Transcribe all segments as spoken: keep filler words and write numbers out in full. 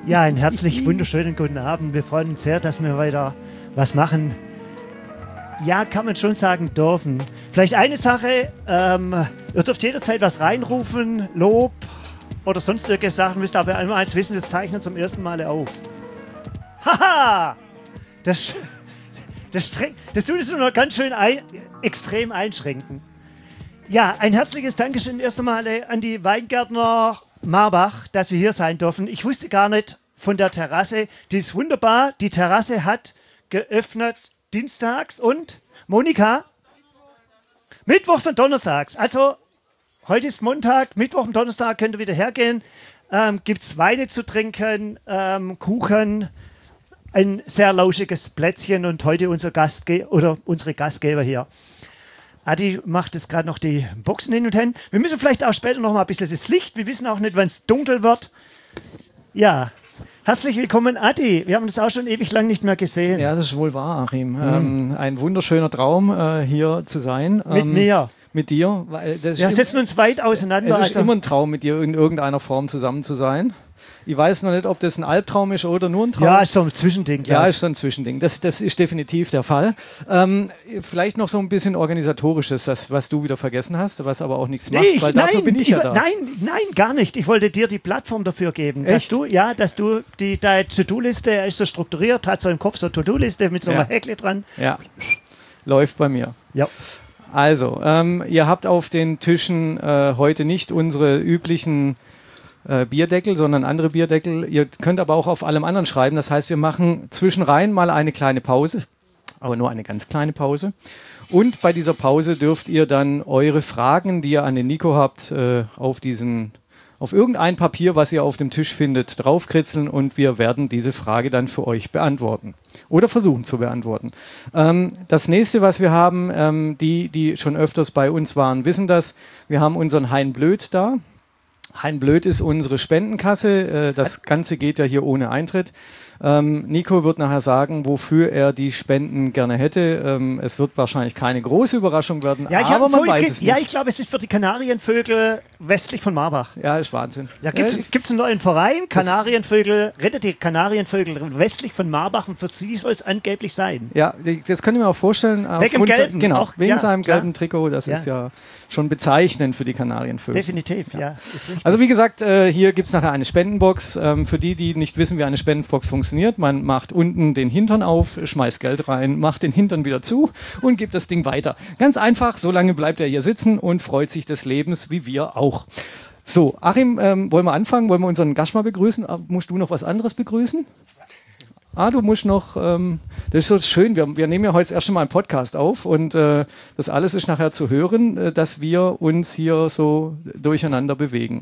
Ja, einen herzlich wunderschönen guten Abend. Wir freuen uns sehr, dass wir weiter was machen. Ja, kann man schon sagen, dürfen. Vielleicht eine Sache, ähm, ihr dürft jederzeit was reinrufen, Lob oder sonst irgendwelche Sachen, müsst aber einmal eins wissen, wir zeichnen zum ersten Mal auf. Haha! Das, das, das tut es nur noch ganz schön ein, extrem einschränken. Ja, ein herzliches Dankeschön erst einmal an die Weingärtner Marbach, dass wir hier sein dürfen. Ich wusste gar nicht von der Terrasse. Die ist wunderbar. Die Terrasse hat geöffnet dienstags und, Monika? Mittwochs und donnerstags. Also, heute ist Montag, Mittwoch und Donnerstag könnt ihr wieder hergehen. Ähm, Gibt es Weine zu trinken, ähm, Kuchen, ein sehr lauschiges Plätzchen und heute unser Gastge- oder unsere Gastgeber hier. Adi macht jetzt gerade noch die Boxen hin und hin. Wir müssen vielleicht auch später noch mal ein bisschen das Licht. Wir wissen auch nicht, wann es dunkel wird. Ja, herzlich willkommen, Adi. Wir haben uns auch schon ewig lang nicht mehr gesehen. Ja, das ist wohl wahr, Achim. Mhm. Ähm, ein wunderschöner Traum, äh, hier zu sein. Mit ähm, mir. Mit dir. Weil das Wir setzen uns weit auseinander. Es ist also immer ein Traum, mit dir in irgendeiner Form zusammen zu sein. Ich weiß noch nicht, ob das ein Albtraum ist oder nur ein Traum. Ja, ist so ein Zwischending. Ja, ist so ein Zwischending. Das, das ist definitiv der Fall. Ähm, vielleicht noch so ein bisschen Organisatorisches, das, was du wieder vergessen hast, was aber auch nichts macht, nee, weil nein, dafür bin ich, ich ja da. Nein, nein, gar nicht. Ich wollte dir die Plattform dafür geben. Dass Echt? du, ja, dass du die deine To-Do-Liste ist so strukturiert, hat so im Kopf so eine To-Do-Liste mit so einer Ja. Häkle dran. Ja, läuft bei mir. Ja. Also, ähm, ihr habt auf den Tischen äh, heute nicht unsere üblichen äh, Bierdeckel, sondern andere Bierdeckel. Ihr könnt aber auch auf allem anderen schreiben. Das heißt, wir machen zwischenrein mal eine kleine Pause, aber nur eine ganz kleine Pause. Und bei dieser Pause dürft ihr dann eure Fragen, die ihr an den Nico habt, äh, auf diesen auf irgendein Papier, was ihr auf dem Tisch findet, draufkritzeln und wir werden diese Frage dann für euch beantworten. Oder versuchen zu beantworten. Ähm, das nächste, was wir haben, ähm, die, die schon öfters bei uns waren, wissen das. Wir haben unseren Hein Blöd da. Hein Blöd ist unsere Spendenkasse. Äh, das Ganze geht ja hier ohne Eintritt. Ähm, Nico wird nachher sagen, wofür er die Spenden gerne hätte. Ähm, es wird wahrscheinlich keine große Überraschung werden, Ja, ich aber man weiß ge- es nicht. Ja, ich glaube, es ist für die Kanarienvögel westlich von Marbach. Ja, ist Wahnsinn. Ja, gibt es einen neuen Verein? Kanarienvögel, rettet die Kanarienvögel westlich von Marbach und für sie soll es angeblich sein. Ja, das können wir mir auch vorstellen. Wegen dem Gelben. Genau, auch, wegen ja, seinem klar. gelben Trikot. Das Ja. ist ja schon bezeichnend für die Kanarienvögel. Definitiv, ja. Ist richtig. Also wie gesagt, äh, hier gibt es nachher eine Spendenbox. Ähm, für die, die nicht wissen, wie eine Spendenbox funktioniert, man macht unten den Hintern auf, schmeißt Geld rein, macht den Hintern wieder zu und gibt das Ding weiter. Ganz einfach, so lange bleibt er hier sitzen und freut sich des Lebens, wie wir auch. So, Achim, ähm, wollen wir anfangen? Wollen wir unseren Gast mal begrüßen? Ah, musst du noch was anderes begrüßen? Ah, du musst noch, ähm, das ist so schön, wir, wir nehmen ja heute das erste Mal einen Podcast auf und äh, das alles ist nachher zu hören, äh, dass wir uns hier so durcheinander bewegen.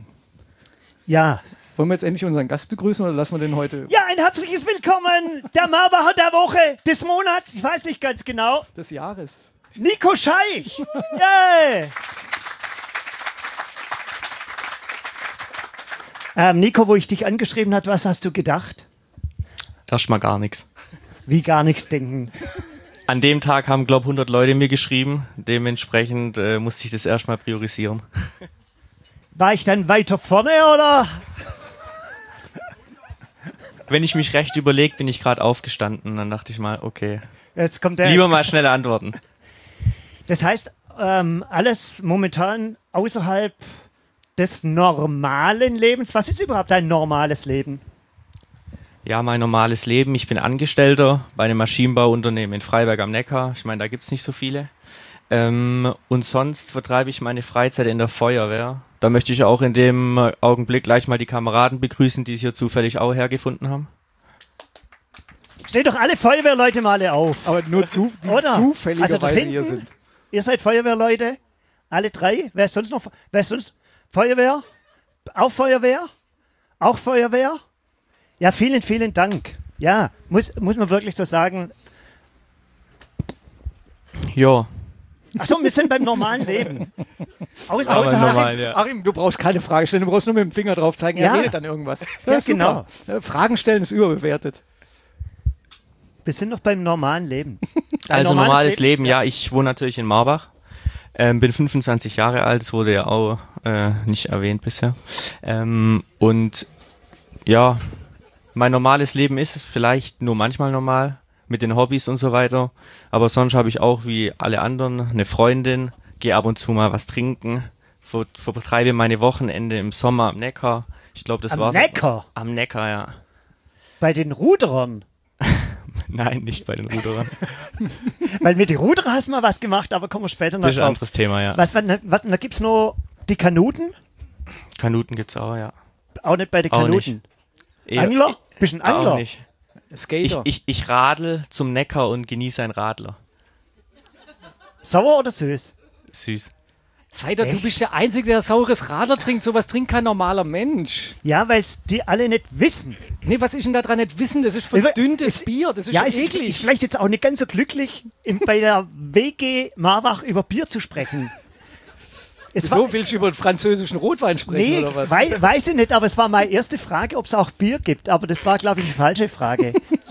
Ja. Wollen wir jetzt endlich unseren Gast begrüßen oder lassen wir den heute? Ja, ein herzliches Willkommen, der Marbacher der Woche, des Monats, ich weiß nicht ganz genau. Des Jahres. Nico Scheich. Yeah. ähm, Nico, wo ich dich angeschrieben habe, was hast du gedacht? Erstmal gar nichts. Wie gar nichts denken. An dem Tag haben, glaube ich, hundert Leute mir geschrieben. Dementsprechend äh, musste ich das erstmal priorisieren. War ich dann weiter vorne, oder? Wenn ich mich recht überlege, bin ich gerade aufgestanden. Dann dachte ich mal, okay, Jetzt kommt der. lieber mal schnelle Antworten. Das heißt, ähm, alles momentan außerhalb des normalen Lebens. Was ist überhaupt ein normales Leben? Ja, mein normales Leben. Ich bin Angestellter bei einem Maschinenbauunternehmen in Freiberg am Neckar. Ich meine, da gibt es nicht so viele. Ähm, und sonst vertreibe ich meine Freizeit in der Feuerwehr. Da möchte ich auch in dem Augenblick gleich mal die Kameraden begrüßen, die es hier zufällig auch hergefunden haben. Steht doch alle Feuerwehrleute mal alle auf. Aber nur zu, die Oder? zufälligerweise Also da hier hinten, sind. Ihr seid Feuerwehrleute? Alle drei? Wer ist sonst noch? Wer ist sonst? Feuerwehr? Auch Feuerwehr? Auch Feuerwehr? Ja, vielen, vielen Dank. Ja, muss, muss man wirklich so sagen. Ja. Achso, wir sind beim normalen Leben. Aus, Aber außerhalb, normal, ja. Achim, du brauchst keine Frage stellen, du brauchst nur mit dem Finger drauf zeigen, Ja. er redet dann irgendwas. Ja, Das ist super. genau. Äh, Fragen stellen ist überbewertet. Wir sind noch beim normalen Leben. Ein Also normales Leben, ja. Ich wohne natürlich in Marbach. Ähm, bin fünfundzwanzig Jahre alt, das wurde ja auch äh, nicht erwähnt bisher. Ähm, und ja, Mein normales Leben ist vielleicht nur manchmal normal, mit den Hobbys und so weiter. Aber sonst habe ich auch wie alle anderen eine Freundin, gehe ab und zu mal was trinken, ver vertreibe meine Wochenende im Sommer am Neckar. Ich glaube, das Am war's. Neckar? Am Neckar, ja. Bei den Ruderern? Nein, nicht bei den Ruderern. Weil mit den Ruderern hast du mal was gemacht, aber kommen wir später noch Das ist ein drauf. anderes Thema, ja. Was, was, was, da gibt es noch die Kanuten? Kanuten gibt's auch, ja. Auch nicht bei den Auch Kanuten. Eher- Angler? Bist du ein Angler? Auch nicht. Ich, Skater. ich, ich radel zum Neckar und genieße einen Radler. Sauer oder süß? Süß. Zeider, du Echt? bist der Einzige, der saures Radler trinkt. Sowas trinkt kein normaler Mensch. Ja, weil es die alle nicht wissen. Nee, was ist denn da dran nicht wissen? Das ist verdünntes Es- Bier. Das ist ja, schon es ist, eklig. ist vielleicht jetzt auch nicht ganz so glücklich, in, bei der W G Marwach über Bier zu sprechen. Es so willst du über den französischen Rotwein sprechen, nee, oder was? wei weiß ich nicht, aber es war meine erste Frage, ob es auch Bier gibt. Aber das war, glaube ich, die falsche Frage.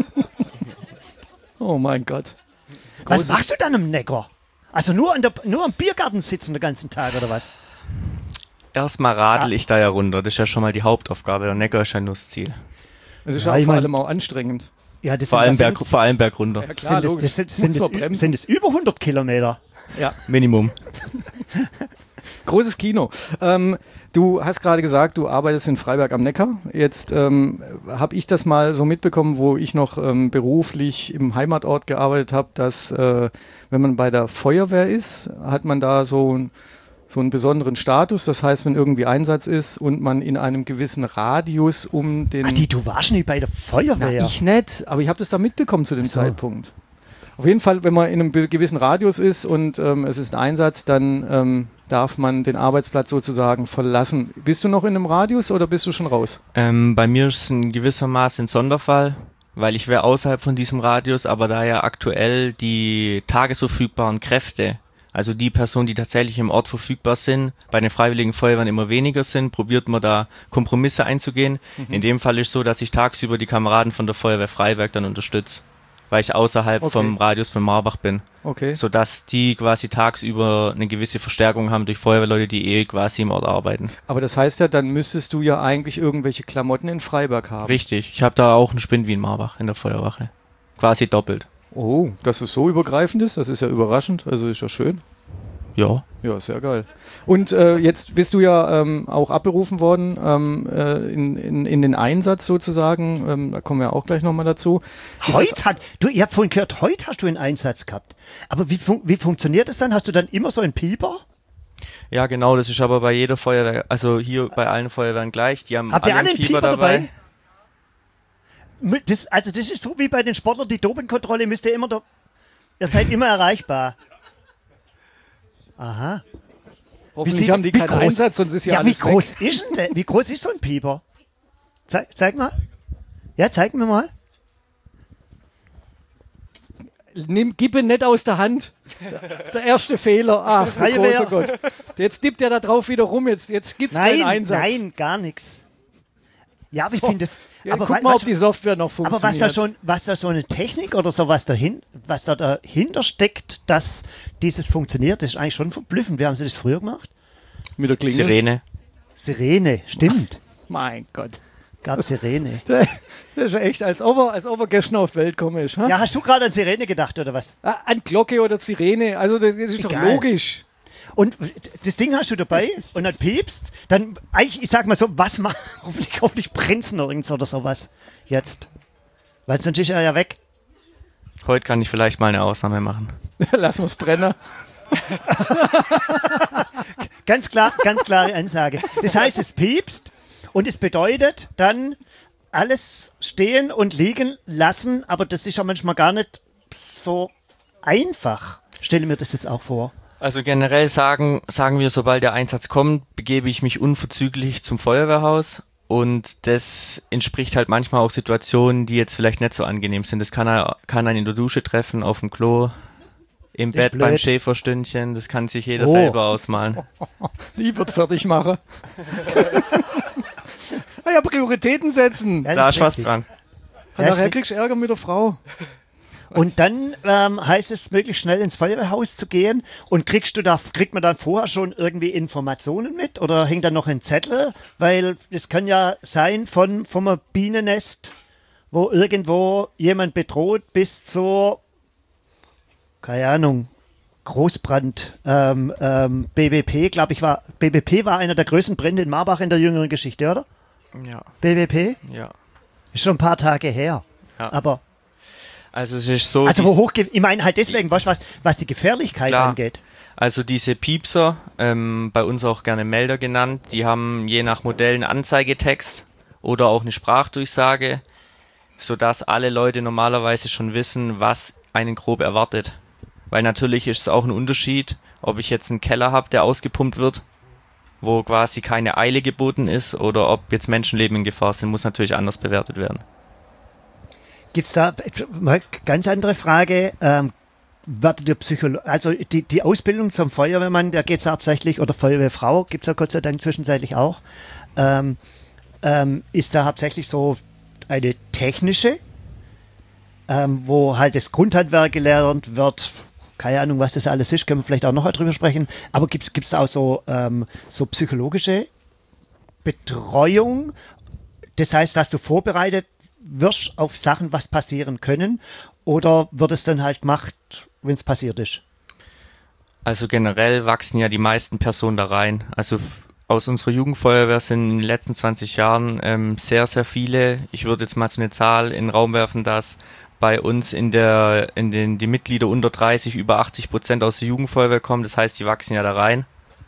Oh mein Gott. Was machst du dann im Neckar? Also nur, in der, nur am Biergarten sitzen den ganzen Tag, oder was? Erstmal radel ich da ja runter. Das ist ja schon mal die Hauptaufgabe. Der Neckar ist ja nur das Ziel. Das ist Ja, ja, ich vor mein- allem auch anstrengend. Ja, das Vor sind, allem, was Berg, sind, vor allem Berg runter. Ja, klar, sind, das, logisch. das, sind, sind, Muss das, man bremsen. sind das über hundert Kilometer? Ja. Minimum. Großes Kino. Ähm, du hast gerade gesagt, du arbeitest in Freiberg am Neckar. Jetzt ähm, habe ich das mal so mitbekommen, wo ich noch ähm, beruflich im Heimatort gearbeitet habe, dass äh, wenn man bei der Feuerwehr ist, hat man da so, ein, so einen besonderen Status. Das heißt, wenn irgendwie Einsatz ist und man in einem gewissen Radius um den... Ach, die, du warst nicht bei der Feuerwehr. Na, ich nicht, aber ich habe das da mitbekommen zu dem Ach so. Zeitpunkt. Auf jeden Fall, wenn man in einem be- gewissen Radius ist und ähm, es ist ein Einsatz, dann ähm, darf man den Arbeitsplatz sozusagen verlassen. Bist du noch in einem Radius oder bist du schon raus? Ähm, bei mir ist es ein gewissermaßen ein Sonderfall, weil ich wäre außerhalb von diesem Radius, aber da ja aktuell die tagesverfügbaren Kräfte, also die Personen, die tatsächlich im Ort verfügbar sind, bei den Freiwilligen Feuerwehren immer weniger sind, probiert man da Kompromisse einzugehen. Mhm. In dem Fall ist es so, dass ich tagsüber die Kameraden von der Feuerwehr Freiberg dann unterstütze, weil ich außerhalb Okay. vom Radius von Marbach bin. Okay. Sodass die quasi tagsüber eine gewisse Verstärkung haben durch Feuerwehrleute, die eh quasi im Ort arbeiten. Aber das heißt ja, dann müsstest du ja eigentlich irgendwelche Klamotten in Freiberg haben. Richtig. Ich habe da auch einen Spind wie in Marbach in der Feuerwache. Quasi doppelt. Oh, dass es so übergreifend ist, das ist ja überraschend, also ist ja schön. Ja. Ja, sehr geil. Und äh, jetzt bist du ja ähm, auch abberufen worden ähm, äh, in, in, in den Einsatz sozusagen. Ähm, da kommen wir auch gleich nochmal dazu. Ist das- Heute hat, du, ihr habt vorhin gehört, heute hast du einen Einsatz gehabt. Aber wie, fun wie funktioniert das dann? Hast du dann immer so einen Pieper? Ja, genau, das ist aber bei jeder Feuerwehr, also hier bei allen Feuerwehren gleich. Die haben Habt ihr alle einen einen Pieper dabei? Das, also das ist so wie bei den Sportlern, die Dopingkontrolle müsst ihr immer, da, ihr seid immer erreichbar. Aha. Hoffentlich sieht- haben die wie keinen groß- Einsatz, sonst ist ja, Ja, wie alles weg. groß ist denn der? Wie groß ist so ein Pieper? Zeig, zeig mal. Ja, zeig mir mal. Nimm, gib ihn nicht aus der Hand. Der erste Fehler. Ach, du Feuerwehr. großer Gott. Jetzt dippt er da drauf wieder rum. Jetzt, jetzt gibt es Nein, keinen Einsatz. nein, gar nichts. Ja, aber ich So. finde es. Ja, aber guck wa- mal, was- ob die Software noch Aber funktioniert. was da schon, was da so eine Technik oder so was dahin, was da dahinter steckt, dass dieses funktioniert, ist eigentlich schon verblüffend. Wie haben sie das früher gemacht? Mit der Klingel. Sirene. Sirene, stimmt. Mein Gott. Gab Sirene. Das ist ja echt, als ob er, als ob er gestern auf die Welt gekommen ist. Ha? Ja, hast du gerade an Sirene gedacht oder was? Ah, an Glocke oder Sirene. Also das ist doch Egal. logisch. Und das Ding hast du dabei und dann piepst, dann eigentlich, ich sag mal so, was macht, hoffentlich, hoffentlich brennt's nirgends oder sowas jetzt. Weil sonst ist er ja weg. Heute kann ich vielleicht mal eine Ausnahme machen. Lass uns brennen. Ganz klar, ganz klare Ansage. Das heißt, es piepst und es bedeutet dann alles stehen und liegen lassen, aber das ist ja manchmal gar nicht so einfach. Stelle mir das jetzt auch vor. Also generell sagen, sagen wir, sobald der Einsatz kommt, begebe ich mich unverzüglich zum Feuerwehrhaus. Und das entspricht halt manchmal auch Situationen, die jetzt vielleicht nicht so angenehm sind. Das kann, er, kann einen in der Dusche treffen, auf dem Klo, im Das ist Bett beim blöd. Schäferstündchen. Das kann sich jeder Oh. selber ausmalen. Die wird fertig machen. Ah ja, Prioritäten setzen. Ja, Da das ist was richtig. dran. Ja, Nachher ist kriegst du Ärger mit der Frau. Und dann ähm, heißt es, möglichst schnell ins Feuerwehrhaus zu gehen. Und kriegst du da, kriegt man dann vorher schon irgendwie Informationen mit? Oder hängt da noch ein Zettel? Weil es kann ja sein von vom Bienennest wo irgendwo jemand bedroht, bis zur, keine Ahnung, Großbrand, ähm, ähm, B B P, glaube ich, war, B B P war einer der größten Brände in Marbach in der jüngeren Geschichte, oder? Ja. B B P? Ja. Ist schon ein paar Tage her. Ja. Aber, Also es ist so. also dies- wo hoch, ich meine halt deswegen, weißt du, was, was die Gefährlichkeit Klar. angeht. Also diese Piepser, ähm, bei uns auch gerne Melder genannt, die haben je nach Modell einen Anzeigetext oder auch eine Sprachdurchsage, sodass alle Leute normalerweise schon wissen, was einen grob erwartet. Weil natürlich ist es auch ein Unterschied, ob ich jetzt einen Keller habe, der ausgepumpt wird, wo quasi keine Eile geboten ist, oder ob jetzt Menschenleben in Gefahr sind, muss natürlich anders bewertet werden. Gibt es da mal ganz andere Frage? Ähm, werdet ihr Psycholo- also die, die Ausbildung zum Feuerwehrmann, da geht es hauptsächlich, oder Feuerwehrfrau, gibt es ja Gott sei Dank zwischenzeitlich auch. Ähm, ähm, ist da hauptsächlich so eine technische, ähm, wo halt das Grundhandwerk gelernt wird, keine Ahnung, was das alles ist, können wir vielleicht auch noch drüber sprechen, aber gibt es da auch so, ähm, so psychologische Betreuung? Das heißt, dass du vorbereitet wirst auf Sachen, was passieren können, oder wird es dann halt gemacht, wenn es passiert ist? Also generell wachsen ja die meisten Personen da rein. Also f- aus unserer Jugendfeuerwehr sind in den letzten zwanzig Jahren ähm, sehr, sehr viele, ich würde jetzt mal so eine Zahl in den Raum werfen, dass bei uns in der in den die Mitglieder unter dreißig über achtzig Prozent aus der Jugendfeuerwehr kommen. Das heißt, die wachsen ja da rein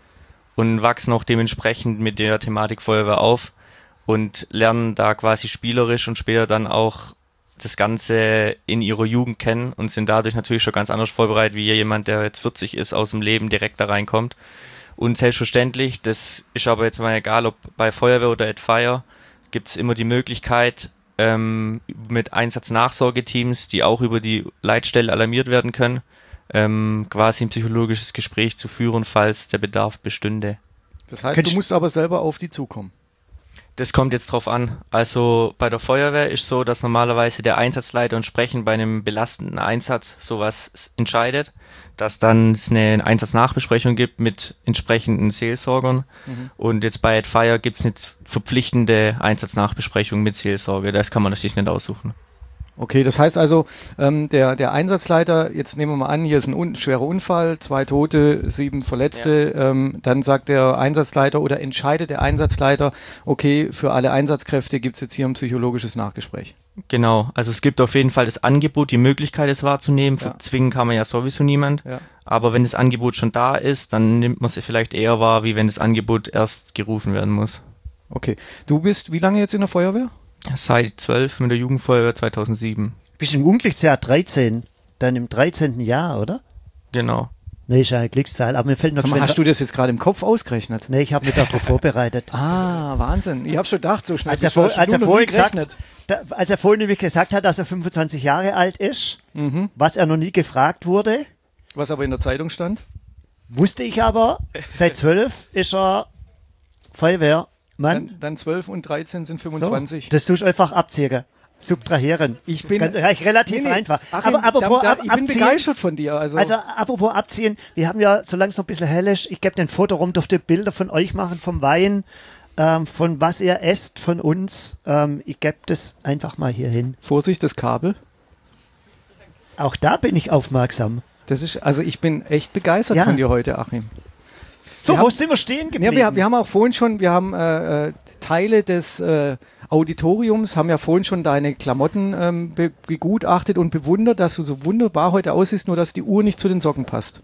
und wachsen auch dementsprechend mit der Thematik Feuerwehr auf und lernen da quasi spielerisch und später dann auch das Ganze in ihrer Jugend kennen und sind dadurch natürlich schon ganz anders vorbereitet, wie jemand, der jetzt vierzig ist, aus dem Leben direkt da reinkommt. Und selbstverständlich, das ist aber jetzt mal egal, ob bei Feuerwehr oder at Fire, gibt es immer die Möglichkeit, ähm, mit Einsatznachsorgeteams, die auch über die Leitstelle alarmiert werden können, ähm, quasi ein psychologisches Gespräch zu führen, falls der Bedarf bestünde. Das heißt, Könnt du musst aber selber auf die zukommen. Das kommt jetzt drauf an. Also bei der Feuerwehr ist so, dass normalerweise der Einsatzleiter entsprechend bei einem belastenden Einsatz sowas s- entscheidet, dass dann es eine Einsatznachbesprechung gibt mit entsprechenden Seelsorgern. Und jetzt bei at Fire gibt es eine z- verpflichtende Einsatznachbesprechung mit Seelsorge. Das kann man sich nicht aussuchen. Okay, das heißt also, ähm, der, der Einsatzleiter, jetzt nehmen wir mal an, hier ist ein un schwerer Unfall, zwei Tote, sieben Verletzte, ähm, dann sagt der Einsatzleiter oder entscheidet der Einsatzleiter, okay, für alle Einsatzkräfte gibt es jetzt hier ein psychologisches Nachgespräch. Genau, also es gibt auf jeden Fall das Angebot, die Möglichkeit, es wahrzunehmen. Ja. Zwingen kann man ja sowieso niemand. Ja. Aber wenn das Angebot schon da ist, dann nimmt man es vielleicht eher wahr, wie wenn das Angebot erst gerufen werden muss. Okay, du bist wie lange jetzt in der Feuerwehr? Seit zwölf mit der Jugendfeuerwehr zweitausendsieben. Bist im Unglücksjahr dreizehn, dann im dreizehnten Jahr, oder? Genau. Nee, ist ja eine Glückszahl, aber mir fällt noch Sag mal, schnell- hast du das jetzt gerade im Kopf ausgerechnet? Nee, ich habe mich darauf vorbereitet. Ah, Wahnsinn. Ich habe schon gedacht, so schnell. Als er, bist du, vor, hast als, du er noch nie vorhin gesagt, gerechnet. da, als er vorhin nämlich gesagt hat, dass er fünfundzwanzig Jahre alt ist, Mhm. was er noch nie gefragt wurde, Was aber in der Zeitung stand? wusste ich aber, seit zwölf ist er Feuerwehrmann. Dann, dann zwölf und dreizehn sind So, fünfundzwanzig. das tust du einfach abziehen. Subtrahieren. Ich bin Ganz, relativ Nee, nee, einfach. Achim, aber apropos da, ab, da, ich bin abziehen, begeistert von dir. Also, also apropos abziehen, wir haben ja, solange es noch ein bisschen hell ist, ich gebe den Foto rum, dürfte Bilder von euch machen, vom Wein, ähm, von was ihr esst, von uns. Ähm, ich gebe das einfach mal hier hin. Vorsicht, das Kabel. Auch da bin ich aufmerksam. Das ist, also ich bin echt begeistert Ja. von dir heute, Achim. So, Wir wo haben- sind wir stehen geblieben? Ja, wir, wir haben auch vorhin schon, wir haben äh, äh, Teile des äh, Auditoriums, haben ja vorhin schon deine Klamotten ähm, be begutachtet und bewundert, dass du so wunderbar heute aussiehst, nur dass die Uhr nicht zu den Socken passt.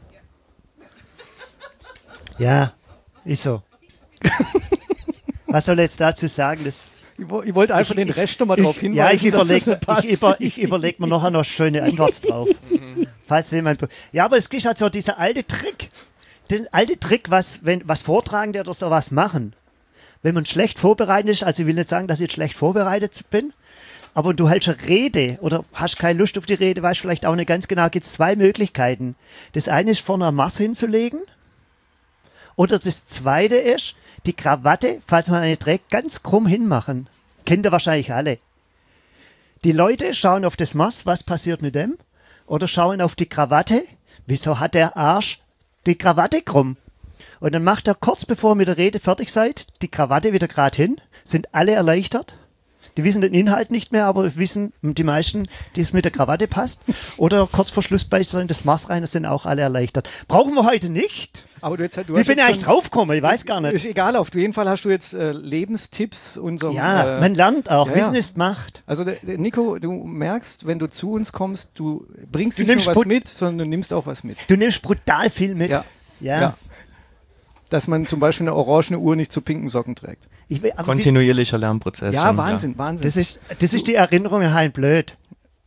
Ja, ist so. Was soll ich jetzt dazu sagen? Das, Ich, wo- ich wollte einfach den Rest nochmal drauf ich, hinweisen. ja, ich dass das überlege nicht passt. ich über, ich überleg mir nachher noch schöne Antwort drauf. Falls jemand. Ja, aber es ist halt so dieser alte Trick. Der alte Trick, was, wenn, was Vortragende oder sowas machen. Wenn man schlecht vorbereitet ist, also ich will nicht sagen, dass ich jetzt schlecht vorbereitet bin, aber du hältst eine Rede oder hast keine Lust auf die Rede, weißt vielleicht auch nicht ganz genau, gibt es zwei Möglichkeiten. Das eine ist, vorne ein Maß hinzulegen. Oder das zweite ist, die Krawatte, falls man eine trägt, ganz krumm hinmachen. Kennt ihr wahrscheinlich alle. Die Leute schauen auf das Maß, was passiert mit dem? Oder schauen auf die Krawatte, wieso hat der Arsch die Krawatte krumm? Und dann macht er kurz bevor ihr mit der Rede fertig seid, die Krawatte wieder gerade hin, sind alle erleichtert. Die wissen den Inhalt nicht mehr, aber wissen die meisten, die es mit der Krawatte passt. Oder kurz vor Schluss bei des Marsreiners sind auch alle erleichtert. Brauchen wir heute nicht. Aber du jetzt, du Wie hast bin jetzt ich eigentlich schon- draufgekommen? Ich weiß gar Ist nicht. egal, auf jeden Fall hast du jetzt äh, Lebenstipps unserem. Ja, äh, man lernt auch. ja, Wissen ja. ist Macht. Also der, der Nico, du merkst, wenn du zu uns kommst, du bringst Du nicht nimmst nur was Put- mit, sondern du nimmst auch was mit. Du nimmst brutal viel mit. Ja. Ja. Ja. Dass man zum Beispiel eine orangene Uhr nicht zu pinken Socken trägt. Ich will, aber Kontinuierlicher Lernprozess. Ja, schon, Wahnsinn, Wahnsinn. das ist, das ist die Erinnerung an Hein Blöd.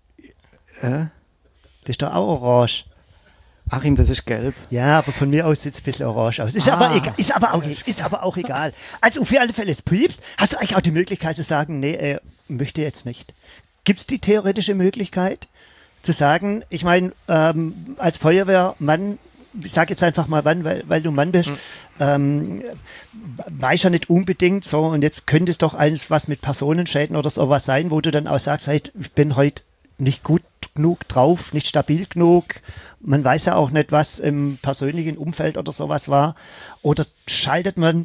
äh? Das ist doch auch orange. Achim, das ist gelb. Ja, aber von mir aus sieht es ein bisschen orange aus. Ist, Ah. aber, egal, ist, aber, auch, ist aber auch egal. Also für alle Fälle, es piepst. Hast du eigentlich auch die Möglichkeit zu sagen, nee, äh, möchte jetzt nicht? Gibt es die theoretische Möglichkeit zu sagen, ich meine, ähm, als Feuerwehrmann, ich sage jetzt einfach mal Mann, weil, weil du Mann bist, mhm. ähm, weiß ja nicht unbedingt so und jetzt könnte es doch eines was mit Personenschäden oder sowas sein, wo du dann auch sagst, hey, ich bin heute nicht gut genug drauf, nicht stabil genug. Man weiß ja auch nicht, was im persönlichen Umfeld oder sowas war. Oder schaltet man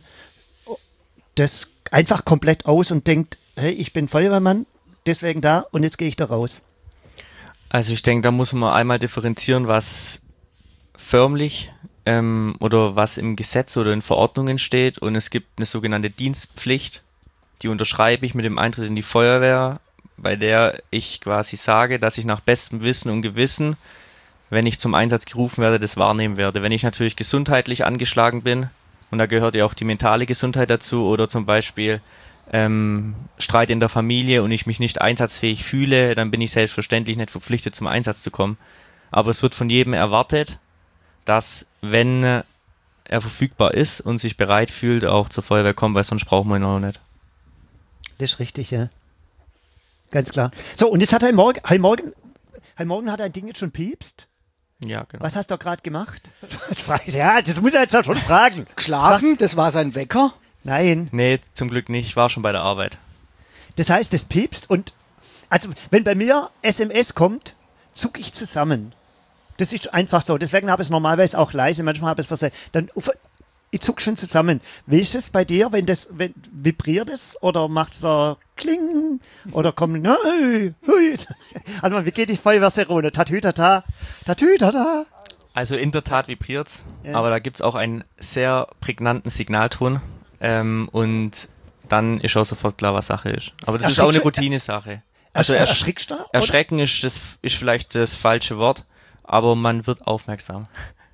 das einfach komplett aus und denkt, hey, ich bin Feuerwehrmann, deswegen da und jetzt gehe ich da raus. Also ich denke, da muss man einmal differenzieren, was förmlich ähm, oder was im Gesetz oder in Verordnungen steht und es gibt eine sogenannte Dienstpflicht, die unterschreibe ich mit dem Eintritt in die Feuerwehr, bei der ich quasi sage, dass ich nach bestem Wissen und Gewissen, wenn ich zum Einsatz gerufen werde, das wahrnehmen werde. Wenn ich natürlich gesundheitlich angeschlagen bin, und da gehört ja auch die mentale Gesundheit dazu, oder zum Beispiel ähm, Streit in der Familie und ich mich nicht einsatzfähig fühle, dann bin ich selbstverständlich nicht verpflichtet, zum Einsatz zu kommen. Aber es wird von jedem erwartet, dass, wenn er verfügbar ist und sich bereit fühlt, auch zur Feuerwehr kommt, weil sonst brauchen wir ihn auch nicht. Das ist richtig, ja. Ganz klar. So, und jetzt hat er morgen, heute Morgen, heute Morgen hat ein Ding jetzt schon piepst. Ja, genau. Was hast du gerade gemacht? Ja, das muss er jetzt auch schon fragen. Geschlafen, das war sein Wecker. Nein. Nee, zum Glück nicht. Ich war schon bei der Arbeit. Das heißt, es piepst und, also, wenn bei mir S M S kommt, zucke ich zusammen. Das ist einfach so. Deswegen habe ich es normalerweise auch leise. Manchmal habe ich es versehen. Dann, ich zucke schon zusammen. Wie ist es bei dir, wenn das, wenn, vibriert es oder macht es da Kling oder kommt, nein, hui. Also, wie geht die Feuerwehrserone? Tatü, tata, tatü, tata. Also in der Tat vibriert's, Ja. aber da gibt's auch einen sehr prägnanten Signalton ähm, und dann ist auch sofort klar, was Sache ist. Aber das ist auch eine Erschrickst du- Routinesache. Also Ersch- ersch erschrickst du, oder? erschrecken ist, das, ist vielleicht das falsche Wort, aber man wird aufmerksam.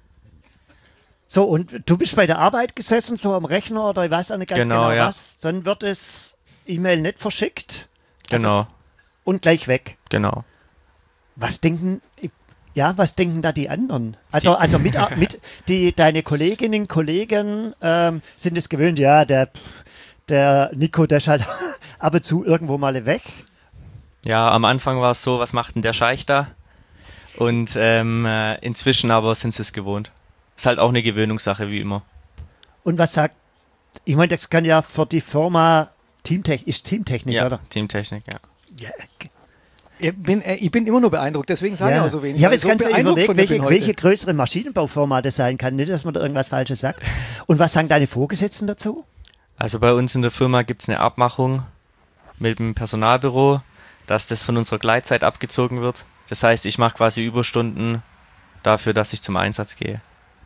So, und du bist bei der Arbeit gesessen, so am Rechner oder ich weiß auch nicht ganz Genau, genau, ja. was. Dann wird es E-Mail nicht verschickt Genau, und gleich weg. genau. Was denken, ja, was denken da die anderen? Also, also mit, mit die, deine Kolleginnen, Kollegen ähm, sind es gewöhnt, ja, der, der Nico, der ist halt ab und zu irgendwo mal weg. Ja, am Anfang war es so, was macht denn der Scheich da? Und ähm, äh, inzwischen aber sind sie es gewohnt. Ist halt auch eine Gewöhnungssache, wie immer. Und was sagt, ich meine, das kann ja für die Firma Teamtechnik, ist Teamtechnik, Ja, oder? Teamtechnik, ja. Ja, Ich bin, äh, ich bin immer nur beeindruckt, deswegen sage ich auch so wenig. Ich habe weil jetzt so ganz beeindruckt überlegt, von dir bin welche, heute. welche größere Maschinenbaufirma das sein kann. Nicht, dass man da irgendwas Falsches sagt. Und was sagen deine Vorgesetzten dazu? Also bei uns in der Firma gibt es eine Abmachung mit dem Personalbüro, dass das von unserer Gleitzeit abgezogen wird. Das heißt, ich mache quasi Überstunden dafür, dass ich zum Einsatz gehe.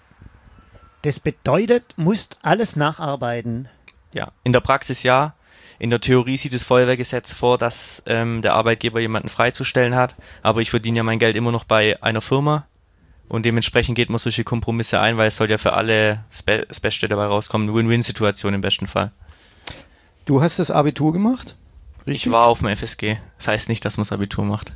Das bedeutet, musst alles nacharbeiten. Ja, in der Praxis ja. In der Theorie sieht das Feuerwehrgesetz vor, dass ähm, der Arbeitgeber jemanden freizustellen hat. Aber ich verdiene ja mein Geld immer noch bei einer Firma. Und dementsprechend geht man solche Kompromisse ein, weil es soll ja für alle das, Be das Beste dabei rauskommen. Eine Win-Win-Situation im besten Fall. Du hast das Abitur gemacht? Ich war auf dem F S G. Das heißt nicht, dass man das Abitur macht.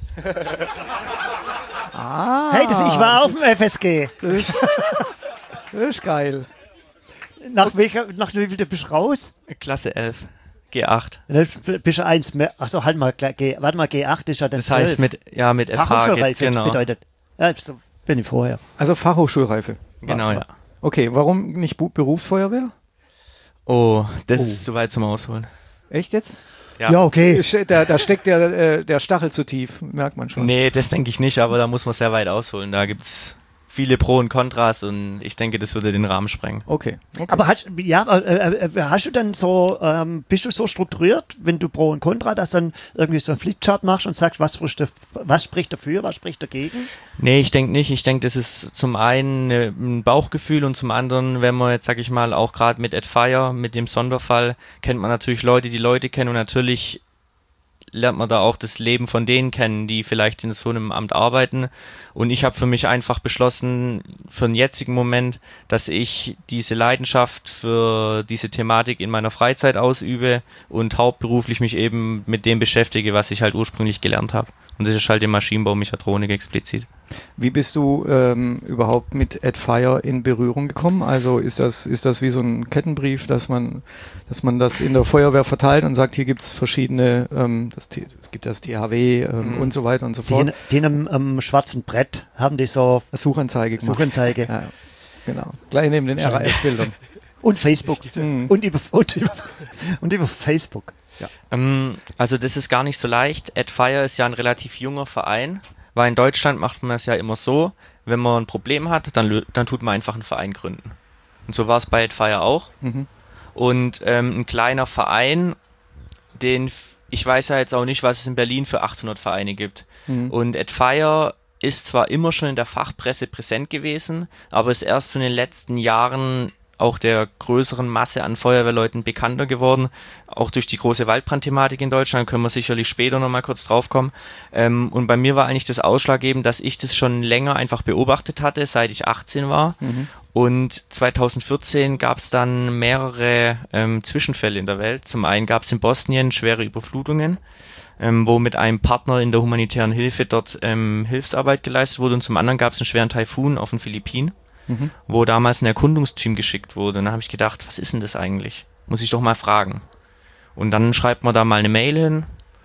Ah, Hey, das, ich war auf dem F S G. das ist, das ist geil. Nach, welcher, nach wie viel du bist raus? Klasse elf. G acht. Dann bist du eins mehr. Achso, halt mal, G, warte mal, G acht ist ja dann Das heißt zwölf. mit, ja, mit F H geht, Fachhochschulreife genau. bedeutet. Ja, so bin ich vorher. Also Fachhochschulreife. Genau, ja. Okay, warum nicht Bu- Berufsfeuerwehr? Oh, das ist zu weit zum Ausholen. Echt jetzt? Ja. Ja, okay. Da, da steckt der, äh, der Stachel zu tief, merkt man schon. Nee, das denke ich nicht, aber da muss man sehr weit ausholen. Da gibt's viele Pro und Kontras und ich denke, das würde den Rahmen sprengen. Okay. okay. Aber hast, ja, äh, äh, hast du dann so, ähm, bist du so strukturiert, wenn du Pro und Contra, dass dann irgendwie so ein Flipchart machst und sagst, was spricht, was spricht dafür, was spricht dagegen? Nee, ich denke nicht. Ich denke, das ist zum einen ein Bauchgefühl und zum anderen, wenn man jetzt, sag ich mal, auch gerade mit AdFire, mit dem Sonderfall, kennt man natürlich Leute, die Leute kennen und natürlich lernt man da auch das Leben von denen kennen, die vielleicht in so einem Amt arbeiten. Und ich habe für mich einfach beschlossen, für den jetzigen Moment, dass ich diese Leidenschaft für diese Thematik in meiner Freizeit ausübe und hauptberuflich mich eben mit dem beschäftige, was ich halt ursprünglich gelernt habe. Und das ist halt im Maschinenbau, Mechatronik explizit. Wie bist du ähm, überhaupt mit AdFire in Berührung gekommen? Also ist das, ist das wie so ein Kettenbrief, dass man, dass man das in der Feuerwehr verteilt und sagt, hier gibt es verschiedene, ähm, das gibt das T H W ähm, mhm. und so weiter und so fort. Den, den am, am schwarzen Brett haben die so Suchanzeige gemacht. Suchanzeige. Ja, genau. Gleich neben den R A F-Bildern. Und Facebook. Mhm. Und, über, und, über, und über Facebook. Ja. Ähm, also das ist gar nicht so leicht. AdFire ist ja ein relativ junger Verein. Weil in Deutschland macht man es ja immer so, wenn man ein Problem hat, dann, dann tut man einfach einen Verein gründen. Und so war es bei AdFire auch. Mhm. Und ähm, ein kleiner Verein, den, ich weiß ja jetzt auch nicht, was es in Berlin für achthundert Vereine gibt. Mhm. Und AdFire ist zwar immer schon in der Fachpresse präsent gewesen, aber ist erst so in den letzten Jahren auch der größeren Masse an Feuerwehrleuten bekannter geworden, auch durch die große Waldbrandthematik in Deutschland, können wir sicherlich später nochmal kurz draufkommen. Ähm, und bei mir war eigentlich das ausschlaggebend, dass ich das schon länger einfach beobachtet hatte, seit ich achtzehn war. Mhm. Und zweitausendvierzehn gab es dann mehrere ähm, Zwischenfälle in der Welt. Zum einen gab es in Bosnien schwere Überflutungen, ähm, wo mit einem Partner in der humanitären Hilfe dort ähm, Hilfsarbeit geleistet wurde. Und zum anderen gab es einen schweren Taifun auf den Philippinen. Mhm. Wo damals ein Erkundungsteam geschickt wurde. Und da habe ich gedacht, was ist denn das eigentlich? Muss ich doch mal fragen. Und dann schreibt man da mal eine Mail hin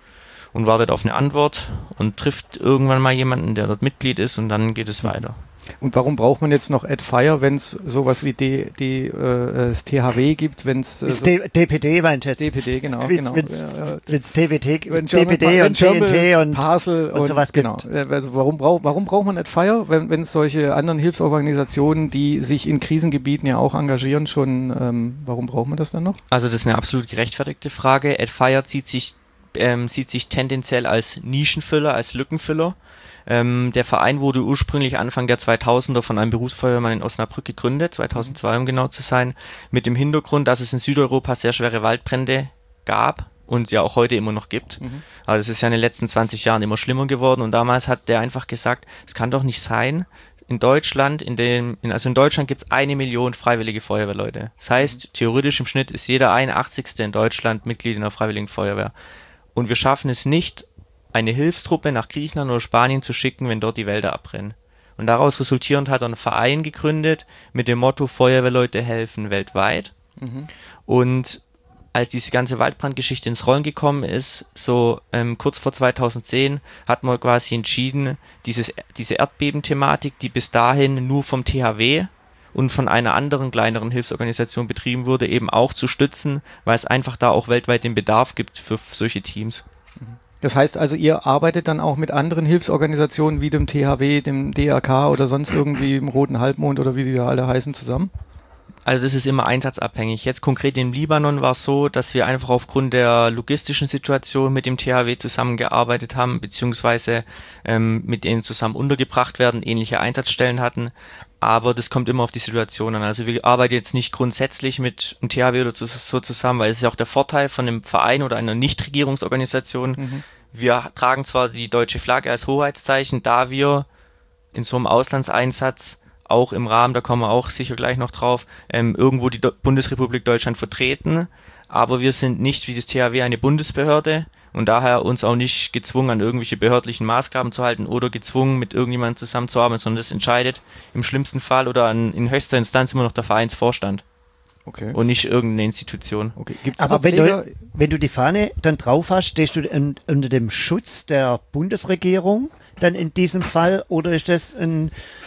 und wartet auf eine Antwort und trifft irgendwann mal jemanden, der dort Mitglied ist und dann geht es weiter. Und warum braucht man jetzt noch AdFire, wenn es sowas wie die, die, äh, das T H W gibt, wenn es... Äh, so D P D meint jetzt. D P D, genau. Wenn genau. es D P D und T N T und Parcel und, und sowas genau. gibt. Also warum, brauch, warum braucht man AdFire, wenn es solche anderen Hilfsorganisationen, die sich in Krisengebieten ja auch engagieren, schon, ähm, warum braucht man das dann noch? Also das ist eine absolut gerechtfertigte Frage. AdFire zieht sich, ähm, sieht sich tendenziell als Nischenfüller, als Lückenfüller. Ähm, der Verein wurde ursprünglich Anfang der zweitausender von einem Berufsfeuerwehrmann in Osnabrück gegründet, zweitausendzwei um genau zu sein, mit dem Hintergrund, dass es in Südeuropa sehr schwere Waldbrände gab und es ja auch heute immer noch gibt. Mhm. Aber das ist ja in den letzten zwanzig Jahren immer schlimmer geworden und damals hat der einfach gesagt, es kann doch nicht sein, in Deutschland, in dem, in, also in Deutschland gibt es eine Million freiwillige Feuerwehrleute. Das heißt, mhm. theoretisch im Schnitt ist jeder einundachtzigste in Deutschland Mitglied in der Freiwilligen Feuerwehr. Und wir schaffen es nicht, eine Hilfstruppe nach Griechenland oder Spanien zu schicken, wenn dort die Wälder abbrennen. Und daraus resultierend hat er einen Verein gegründet mit dem Motto Feuerwehrleute helfen weltweit. Mhm. Und als diese ganze Waldbrandgeschichte ins Rollen gekommen ist, so ähm, kurz vor zweitausendzehn, hat man quasi entschieden, dieses, diese Erdbebenthematik, die bis dahin nur vom T H W und von einer anderen kleineren Hilfsorganisation betrieben wurde, eben auch zu stützen, weil es einfach da auch weltweit den Bedarf gibt für solche Teams. Das heißt also, ihr arbeitet dann auch mit anderen Hilfsorganisationen wie dem T H W, dem D R K oder sonst irgendwie im Roten Halbmond oder wie die da alle heißen zusammen? Also das ist immer einsatzabhängig. Jetzt konkret im Libanon war es so, dass wir einfach aufgrund der logistischen Situation mit dem T H W zusammengearbeitet haben, beziehungsweise ähm, mit denen zusammen untergebracht werden, ähnliche Einsatzstellen hatten. Aber das kommt immer auf die Situation an. Also wir arbeiten jetzt nicht grundsätzlich mit dem T H W oder so zusammen, weil es ist ja auch der Vorteil von einem Verein oder einer Nichtregierungsorganisation. Mhm. Wir tragen zwar die deutsche Flagge als Hoheitszeichen, da wir in so einem Auslandseinsatz auch im Rahmen, da kommen wir auch sicher gleich noch drauf, ähm, irgendwo die Do- Bundesrepublik Deutschland vertreten, aber wir sind nicht wie das T H W eine Bundesbehörde und daher uns auch nicht gezwungen, an irgendwelche behördlichen Maßgaben zu halten oder gezwungen, mit irgendjemandem zusammenzuarbeiten, sondern das entscheidet im schlimmsten Fall oder an, in höchster Instanz immer noch der Vereinsvorstand. Okay. Und nicht irgendeine Institution. Okay. Gibt's aber wenn du, wenn du die Fahne dann drauf hast, stehst du in, unter dem Schutz der Bundesregierung dann in diesem Fall oder ist das ein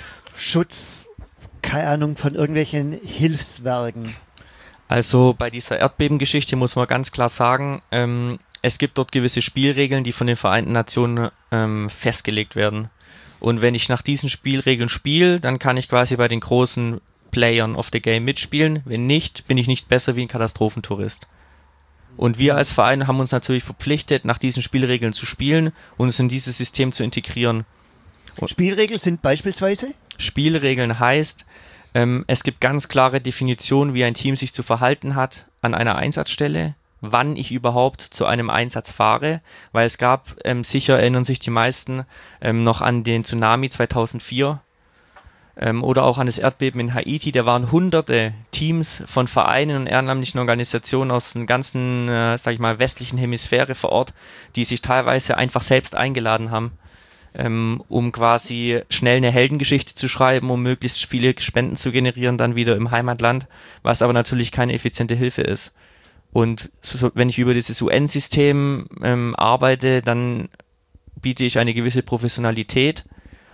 Schutz, keine Ahnung, von irgendwelchen Hilfswerken? Also bei dieser Erdbebengeschichte muss man ganz klar sagen, ähm, es gibt dort gewisse Spielregeln, die von den Vereinten Nationen ähm, festgelegt werden. Und wenn ich nach diesen Spielregeln spiele, dann kann ich quasi bei den großen Playern of the Game mitspielen. Wenn nicht, bin ich nicht besser wie ein Katastrophentourist. Und wir als Verein haben uns natürlich verpflichtet, nach diesen Spielregeln zu spielen und uns in dieses System zu integrieren. Und Spielregeln sind beispielsweise? Spielregeln heißt, ähm, es gibt ganz klare Definitionen, wie ein Team sich zu verhalten hat an einer Einsatzstelle, wann ich überhaupt zu einem Einsatz fahre, weil es gab, ähm, sicher erinnern sich die meisten ähm, noch an den Tsunami zweitausendvier, Ähm, oder auch an das Erdbeben in Haiti. Da waren hunderte Teams von Vereinen und ehrenamtlichen Organisationen aus der ganzen, äh, sag ich mal, westlichen Hemisphäre vor Ort, die sich teilweise einfach selbst eingeladen haben, ähm, um quasi schnell eine Heldengeschichte zu schreiben, um möglichst viele Spenden zu generieren, dann wieder im Heimatland, was aber natürlich keine effiziente Hilfe ist. Und so, wenn ich über dieses U N-System ähm, arbeite, dann biete ich eine gewisse Professionalität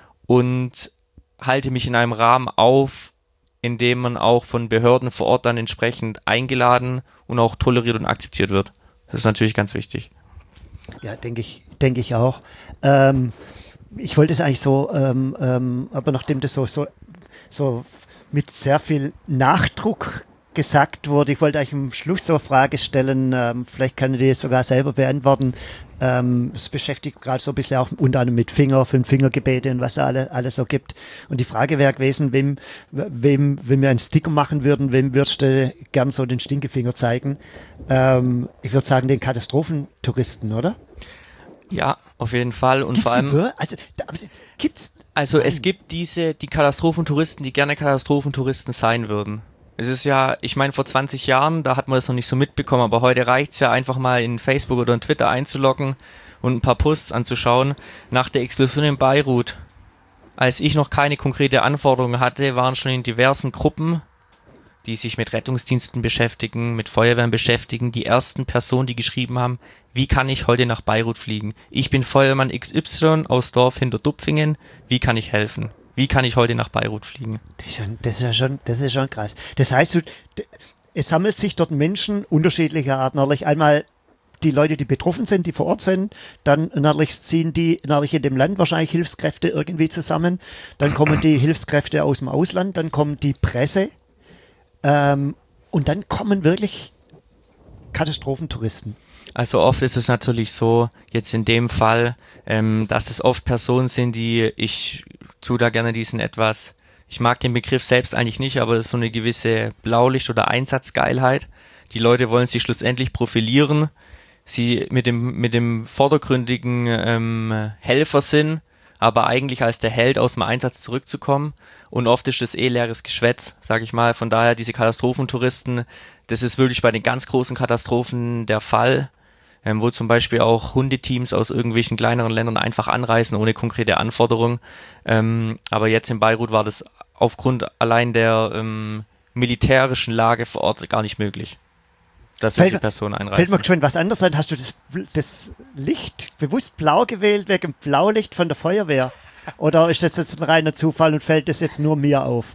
und halte mich in einem Rahmen auf, in dem man auch von Behörden vor Ort dann entsprechend eingeladen und auch toleriert und akzeptiert wird. Das ist natürlich ganz wichtig. Ja, denke ich, denke ich auch. Ähm, ich wollte es eigentlich so, ähm, ähm, aber nachdem das so, so, so mit sehr viel Nachdruck gesagt wurde, ich wollte eigentlich am Schluss so eine Frage stellen, ähm, vielleicht kann ich die jetzt sogar selber beantworten. Ähm, es beschäftigt gerade so ein bisschen auch unter anderem mit Finger, Fünf-Finger-Gebete und was da alle, alles so gibt. Und die Frage wäre gewesen, wem, wem, wenn wir einen Sticker machen würden, wem würdest du gern so den Stinkefinger zeigen? Ähm, ich würde sagen, den Katastrophentouristen, oder? Ja, auf jeden Fall. Und gibt's vor allem. Die, also, da, gibt's? Also Nein. Es gibt diese, die Katastrophentouristen, die gerne Katastrophentouristen sein würden. Es ist ja, ich meine, vor zwanzig Jahren, da hat man das noch nicht so mitbekommen, aber heute reicht's ja einfach mal in Facebook oder in Twitter einzuloggen und ein paar Posts anzuschauen. Nach der Explosion in Beirut, als ich noch keine konkrete Anforderungen hatte, waren schon in diversen Gruppen, die sich mit Rettungsdiensten beschäftigen, mit Feuerwehren beschäftigen, die ersten Personen, die geschrieben haben, wie kann ich heute nach Beirut fliegen? Ich bin Feuerwehrmann X Y aus Dorf hinter Dupfingen, wie kann ich helfen? Wie kann ich heute nach Beirut fliegen? Das ist, schon, das ist ja schon, das ist schon krass. Das heißt, du, es sammelt sich dort Menschen unterschiedlicher Art. Natürlich einmal die Leute, die betroffen sind, die vor Ort sind. Dann natürlich ziehen die natürlich in dem Land wahrscheinlich Hilfskräfte irgendwie zusammen. Dann kommen die Hilfskräfte aus dem Ausland. Dann kommt die Presse. Ähm, und dann kommen wirklich Katastrophentouristen. Also oft ist es natürlich so, jetzt in dem Fall, ähm, dass es oft Personen sind, die ich tu da gerne diesen etwas, ich mag den Begriff selbst eigentlich nicht, aber das ist so eine gewisse Blaulicht- oder Einsatzgeilheit. Die Leute wollen sich schlussendlich profilieren, sie mit dem mit dem vordergründigen ähm, Helfersinn, aber eigentlich als der Held aus dem Einsatz zurückzukommen. Und oft ist das eh leeres Geschwätz, sag ich mal. Von daher diese Katastrophentouristen, das ist wirklich bei den ganz großen Katastrophen der Fall. Ähm, wo zum Beispiel auch Hundeteams aus irgendwelchen kleineren Ländern einfach anreisen, ohne konkrete Anforderungen. Ähm, aber jetzt in Beirut war das aufgrund allein der ähm, militärischen Lage vor Ort gar nicht möglich, dass solche Personen einreisen. Fällt mir schon was anderes ein. Hast du das, das Licht bewusst blau gewählt wegen Blaulicht von der Feuerwehr? Oder ist das jetzt ein reiner Zufall und fällt das jetzt nur mir auf?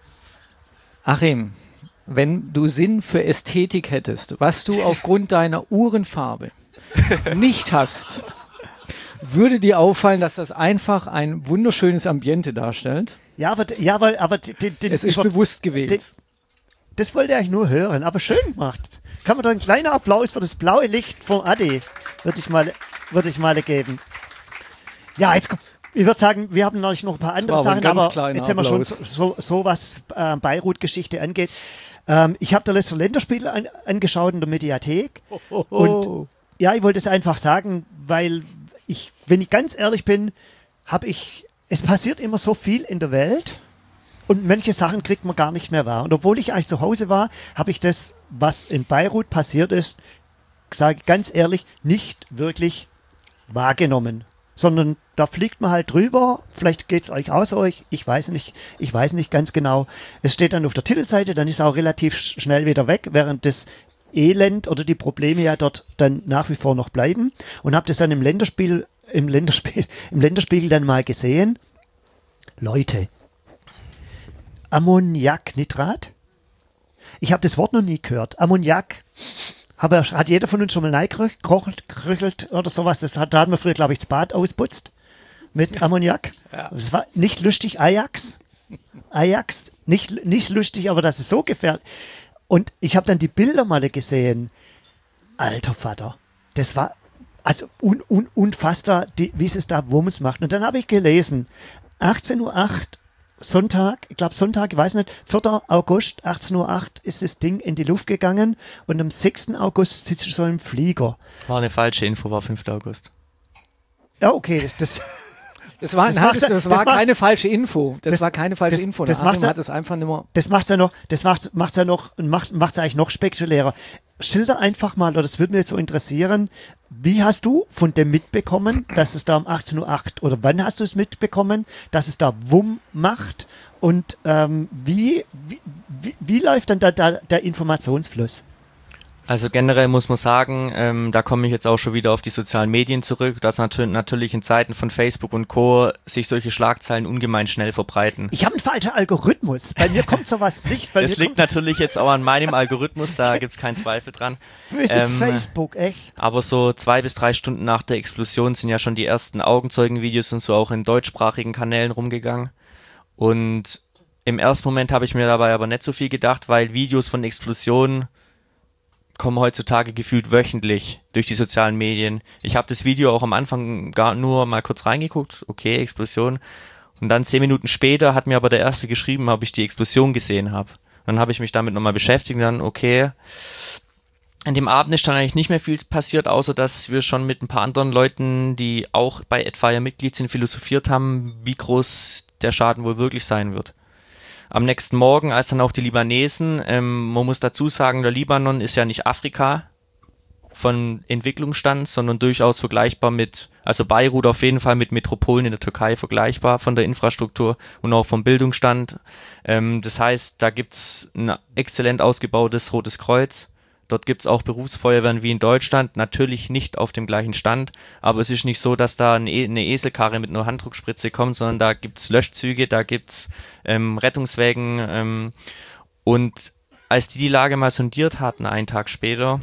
Achim, wenn du Sinn für Ästhetik hättest, was du aufgrund deiner Uhrenfarbe nicht hast, würde dir auffallen, dass das einfach ein wunderschönes Ambiente darstellt? Ja, aber, ja, aber, aber den, den, es ist über, bewusst gewählt. Den, das wollte ich eigentlich nur hören, aber schön gemacht. Kann man da einen kleinen Applaus für das blaue Licht vom Adi, würde ich mal, würde ich mal geben. Ja, jetzt kommt. Ich würde sagen, wir haben natürlich noch ein paar andere Sachen, aber jetzt haben wir schon so, so, so was äh, Beirut-Geschichte angeht. Ähm, ich habe da letzte Länderspiel an, angeschaut in der Mediathek. Oh, oh, oh. Und ja, ich wollte es einfach sagen, weil ich, wenn ich ganz ehrlich bin, habe ich, es passiert immer so viel in der Welt und manche Sachen kriegt man gar nicht mehr wahr. Und obwohl ich eigentlich zu Hause war, habe ich das, was in Beirut passiert ist, sage ich ganz ehrlich, nicht wirklich wahrgenommen. Sondern da fliegt man halt drüber, vielleicht geht es euch aus euch, ich weiß nicht, ich weiß nicht ganz genau. Es steht dann auf der Titelseite, dann ist es auch relativ schnell wieder weg, während das Elend oder die Probleme ja dort dann nach wie vor noch bleiben. Und habe das dann im Länderspiel, im Länderspiel, im Länderspiegel dann mal gesehen. Leute, Ammoniaknitrat? Ich habe das Wort noch nie gehört. Ammoniak. Aber hat jeder von uns schon mal reingekröchelt oder sowas? Das hat, da hat man früher, glaube ich, das Bad ausputzt. mit Ammoniak. Ja. Es war nicht lustig, Ajax. Ajax, nicht, nicht lustig, aber das ist so gefährlich. Und ich habe dann die Bilder mal gesehen. Alter Vater, das war also un, un, unfassbar, die, wie es da Wumms macht. Und dann habe ich gelesen, achtzehn Uhr acht, Sonntag, ich glaube Sonntag, ich weiß nicht, vierter August, achtzehn Uhr acht ist das Ding in die Luft gegangen und am sechsten August sitzt du so im Flieger. War eine falsche Info, war fünfter August. Ja, okay, das... Das war, Das nein, macht das, er- das das war macht- keine falsche Info. Das, das- war keine falsche das- Info. das Der macht Achim er- hat es einfach nicht mehr. Das macht's ja noch, das macht's, macht's ja noch, macht, macht's eigentlich noch spektakulärer. Schilder einfach mal, oder das würde mich jetzt so interessieren, wie hast du von dem mitbekommen, dass es da um achtzehn Uhr acht oder wann hast du es mitbekommen, dass es da Wumm macht und ähm, wie, wie, wie, wie läuft dann da, da der Informationsfluss? Also generell muss man sagen, ähm, da komme ich jetzt auch schon wieder auf die sozialen Medien zurück, dass natürlich, natürlich in Zeiten von Facebook und Co. sich solche Schlagzeilen ungemein schnell verbreiten. Ich habe einen falschen Algorithmus. Bei mir kommt sowas nicht. Bei Das mir liegt natürlich jetzt auch an meinem Algorithmus, da gibt's keinen Zweifel dran. kommt ähm, Facebook, echt. Aber so zwei bis drei Stunden nach der Explosion sind ja schon die ersten Augenzeugenvideos und so auch in deutschsprachigen Kanälen rumgegangen. Und im ersten Moment habe ich mir dabei aber nicht so viel gedacht, weil Videos von Explosionen kommen heutzutage gefühlt wöchentlich durch die sozialen Medien. Ich habe das Video auch am Anfang gar nur mal kurz reingeguckt, okay, Explosion. Und dann zehn Minuten später hat mir aber der Erste geschrieben, ob ich die Explosion gesehen habe. Dann habe ich mich damit nochmal beschäftigt und dann, okay, an dem Abend ist dann eigentlich nicht mehr viel passiert, außer dass wir schon mit ein paar anderen Leuten, die auch bei Adfire Mitglied sind, philosophiert haben, wie groß der Schaden wohl wirklich sein wird. Am nächsten Morgen, als dann auch die Libanesen, ähm, man muss dazu sagen, der Libanon ist ja nicht Afrika von Entwicklungsstand, sondern durchaus vergleichbar mit, also Beirut auf jeden Fall mit Metropolen in der Türkei vergleichbar von der Infrastruktur und auch vom Bildungsstand. Ähm, das heißt, da gibt's ein exzellent ausgebautes Rotes Kreuz. Dort gibt's auch Berufsfeuerwehren wie in Deutschland, natürlich nicht auf dem gleichen Stand, aber es ist nicht so, dass da eine, eine Eselkarre mit einer Handdruckspritze kommt, sondern da gibt's Löschzüge, da gibt's ähm, Rettungswägen ähm, und als die die Lage mal sondiert hatten, einen Tag später,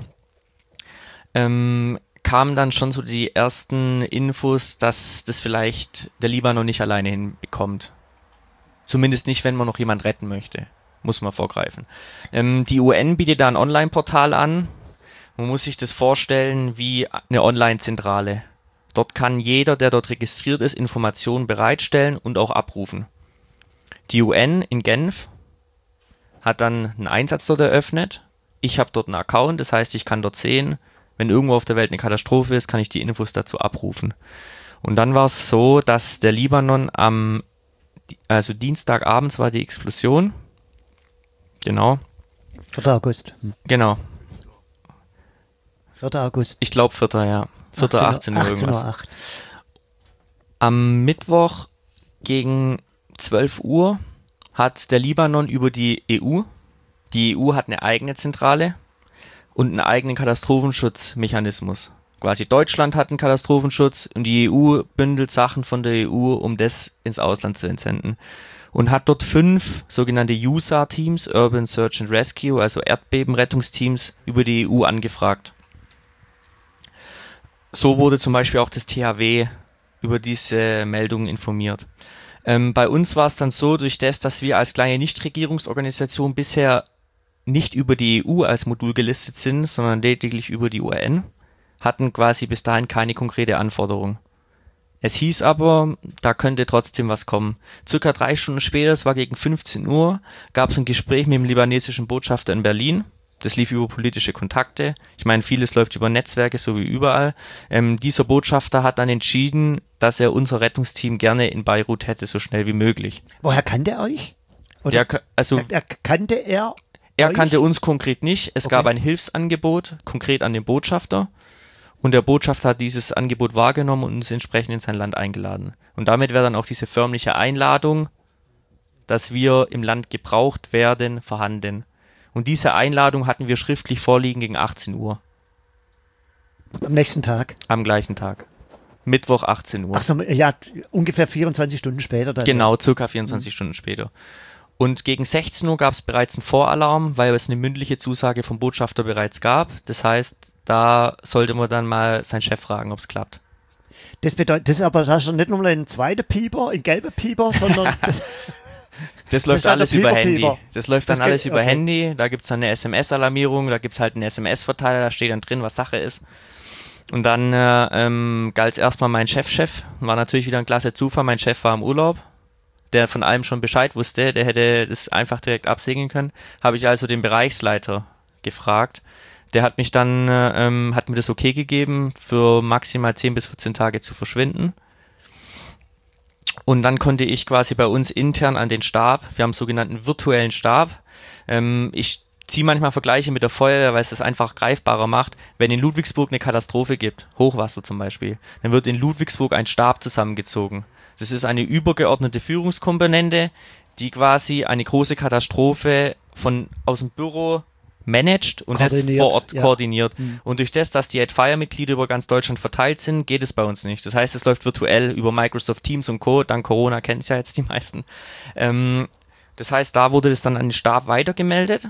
ähm, kamen dann schon so die ersten Infos, dass das vielleicht der Libanon nicht alleine hinbekommt. Zumindest nicht, wenn man noch jemand retten möchte. Muss man vorgreifen. Ähm, die U N bietet da ein Online-Portal an. Man muss sich das vorstellen wie eine Online-Zentrale. Dort kann jeder, der dort registriert ist, Informationen bereitstellen und auch abrufen. Die U N in Genf hat dann einen Einsatz dort eröffnet. Ich habe dort einen Account, das heißt, ich kann dort sehen, wenn irgendwo auf der Welt eine Katastrophe ist, kann ich die Infos dazu abrufen. Und dann war es so, dass der Libanon am, also Dienstagabends war die Explosion. Genau. vierter August. Hm. Genau. vierter August. Ich glaube vierter ja. vierter achtzehn Uhr irgendwas. acht. Am Mittwoch gegen zwölf Uhr hat der Libanon über die E U, die E U hat eine eigene Zentrale und einen eigenen Katastrophenschutzmechanismus. Quasi Deutschland hat einen Katastrophenschutz und die E U bündelt Sachen von der E U, um das ins Ausland zu entsenden. Und hat dort fünf sogenannte U S A R-Teams, Urban Search and Rescue, also Erdbebenrettungsteams, über die E U angefragt. So wurde zum Beispiel auch das T H W über diese Meldungen informiert. Ähm, bei uns war es dann so, durch das, dass wir als kleine Nichtregierungsorganisation bisher nicht über die E U als Modul gelistet sind, sondern lediglich über die U N, hatten quasi bis dahin keine konkrete Anforderung. Es hieß aber, da könnte trotzdem was kommen. Circa drei Stunden später, es war gegen fünfzehn Uhr, gab es ein Gespräch mit dem libanesischen Botschafter in Berlin. Das lief über politische Kontakte. Ich meine, vieles läuft über Netzwerke, so wie überall. Ähm, dieser Botschafter hat dann entschieden, dass er unser Rettungsteam gerne in Beirut hätte, so schnell wie möglich. Woher kannte er euch? Oder Ja, also er, er, kannte er er euch? kannte uns konkret nicht. Es Okay. gab ein Hilfsangebot, konkret an den Botschafter. Und der Botschafter hat dieses Angebot wahrgenommen und uns entsprechend in sein Land eingeladen. Und damit wäre dann auch diese förmliche Einladung, dass wir im Land gebraucht werden, vorhanden. Und diese Einladung hatten wir schriftlich vorliegen gegen achtzehn Uhr. Am nächsten Tag. Am gleichen Tag. Mittwoch achtzehn Uhr. Ach so, ja, ungefähr vierundzwanzig Stunden später. Dann. Genau, circa vierundzwanzig Stunden später. Und gegen sechzehn Uhr gab es bereits einen Voralarm, weil es eine mündliche Zusage vom Botschafter bereits gab. Das heißt, da sollte man dann mal seinen Chef fragen, ob es klappt. Das bedeutet, das ist aber das ist nicht nur ein zweiter Pieper, ein gelber Pieper, sondern das, das läuft das alles über Pieper, Handy. Pieper. Das läuft Das dann alles geht- über okay. Handy. Da gibt's dann eine S M S-Alarmierung, da gibt's halt einen S M S-Verteiler, da steht dann drin, was Sache ist. Und dann äh, ähm, galt's erstmal mein Chefchef. War natürlich wieder ein klasse Zufall. Mein Chef war im Urlaub, der von allem schon Bescheid wusste. Der hätte das einfach direkt absegnen können. Habe ich also den Bereichsleiter gefragt. Der hat mich dann, äh, ähm, hat mir das okay gegeben, für maximal zehn bis vierzehn Tage zu verschwinden. Und dann konnte ich quasi bei uns intern an den Stab, wir haben einen sogenannten virtuellen Stab. Ähm, ich ziehe manchmal Vergleiche mit der Feuerwehr, weil es das einfach greifbarer macht. Wenn in Ludwigsburg eine Katastrophe gibt, Hochwasser zum Beispiel, dann wird in Ludwigsburg ein Stab zusammengezogen. Das ist eine übergeordnete Führungskomponente, die quasi eine große Katastrophe von aus dem Büro managt und das Koordiniert, vor Ort ja. koordiniert. Mhm. Und durch das, dass die Ad-Fire-Mitglieder über ganz Deutschland verteilt sind, geht es bei uns nicht. Das heißt, es läuft virtuell über Microsoft Teams und Co. Dank Corona kennen es ja jetzt die meisten. Ähm, das heißt, da wurde das dann an den Stab weitergemeldet.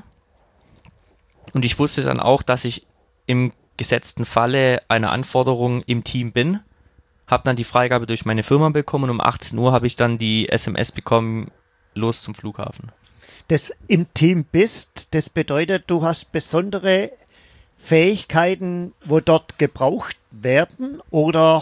Und ich wusste dann auch, dass ich im gesetzten Falle einer Anforderung im Team bin. Habe dann die Freigabe durch meine Firma bekommen und um achtzehn Uhr habe ich dann die S M S bekommen, los zum Flughafen. Das im Team bist, das bedeutet, du hast besondere Fähigkeiten, wo dort gebraucht werden, oder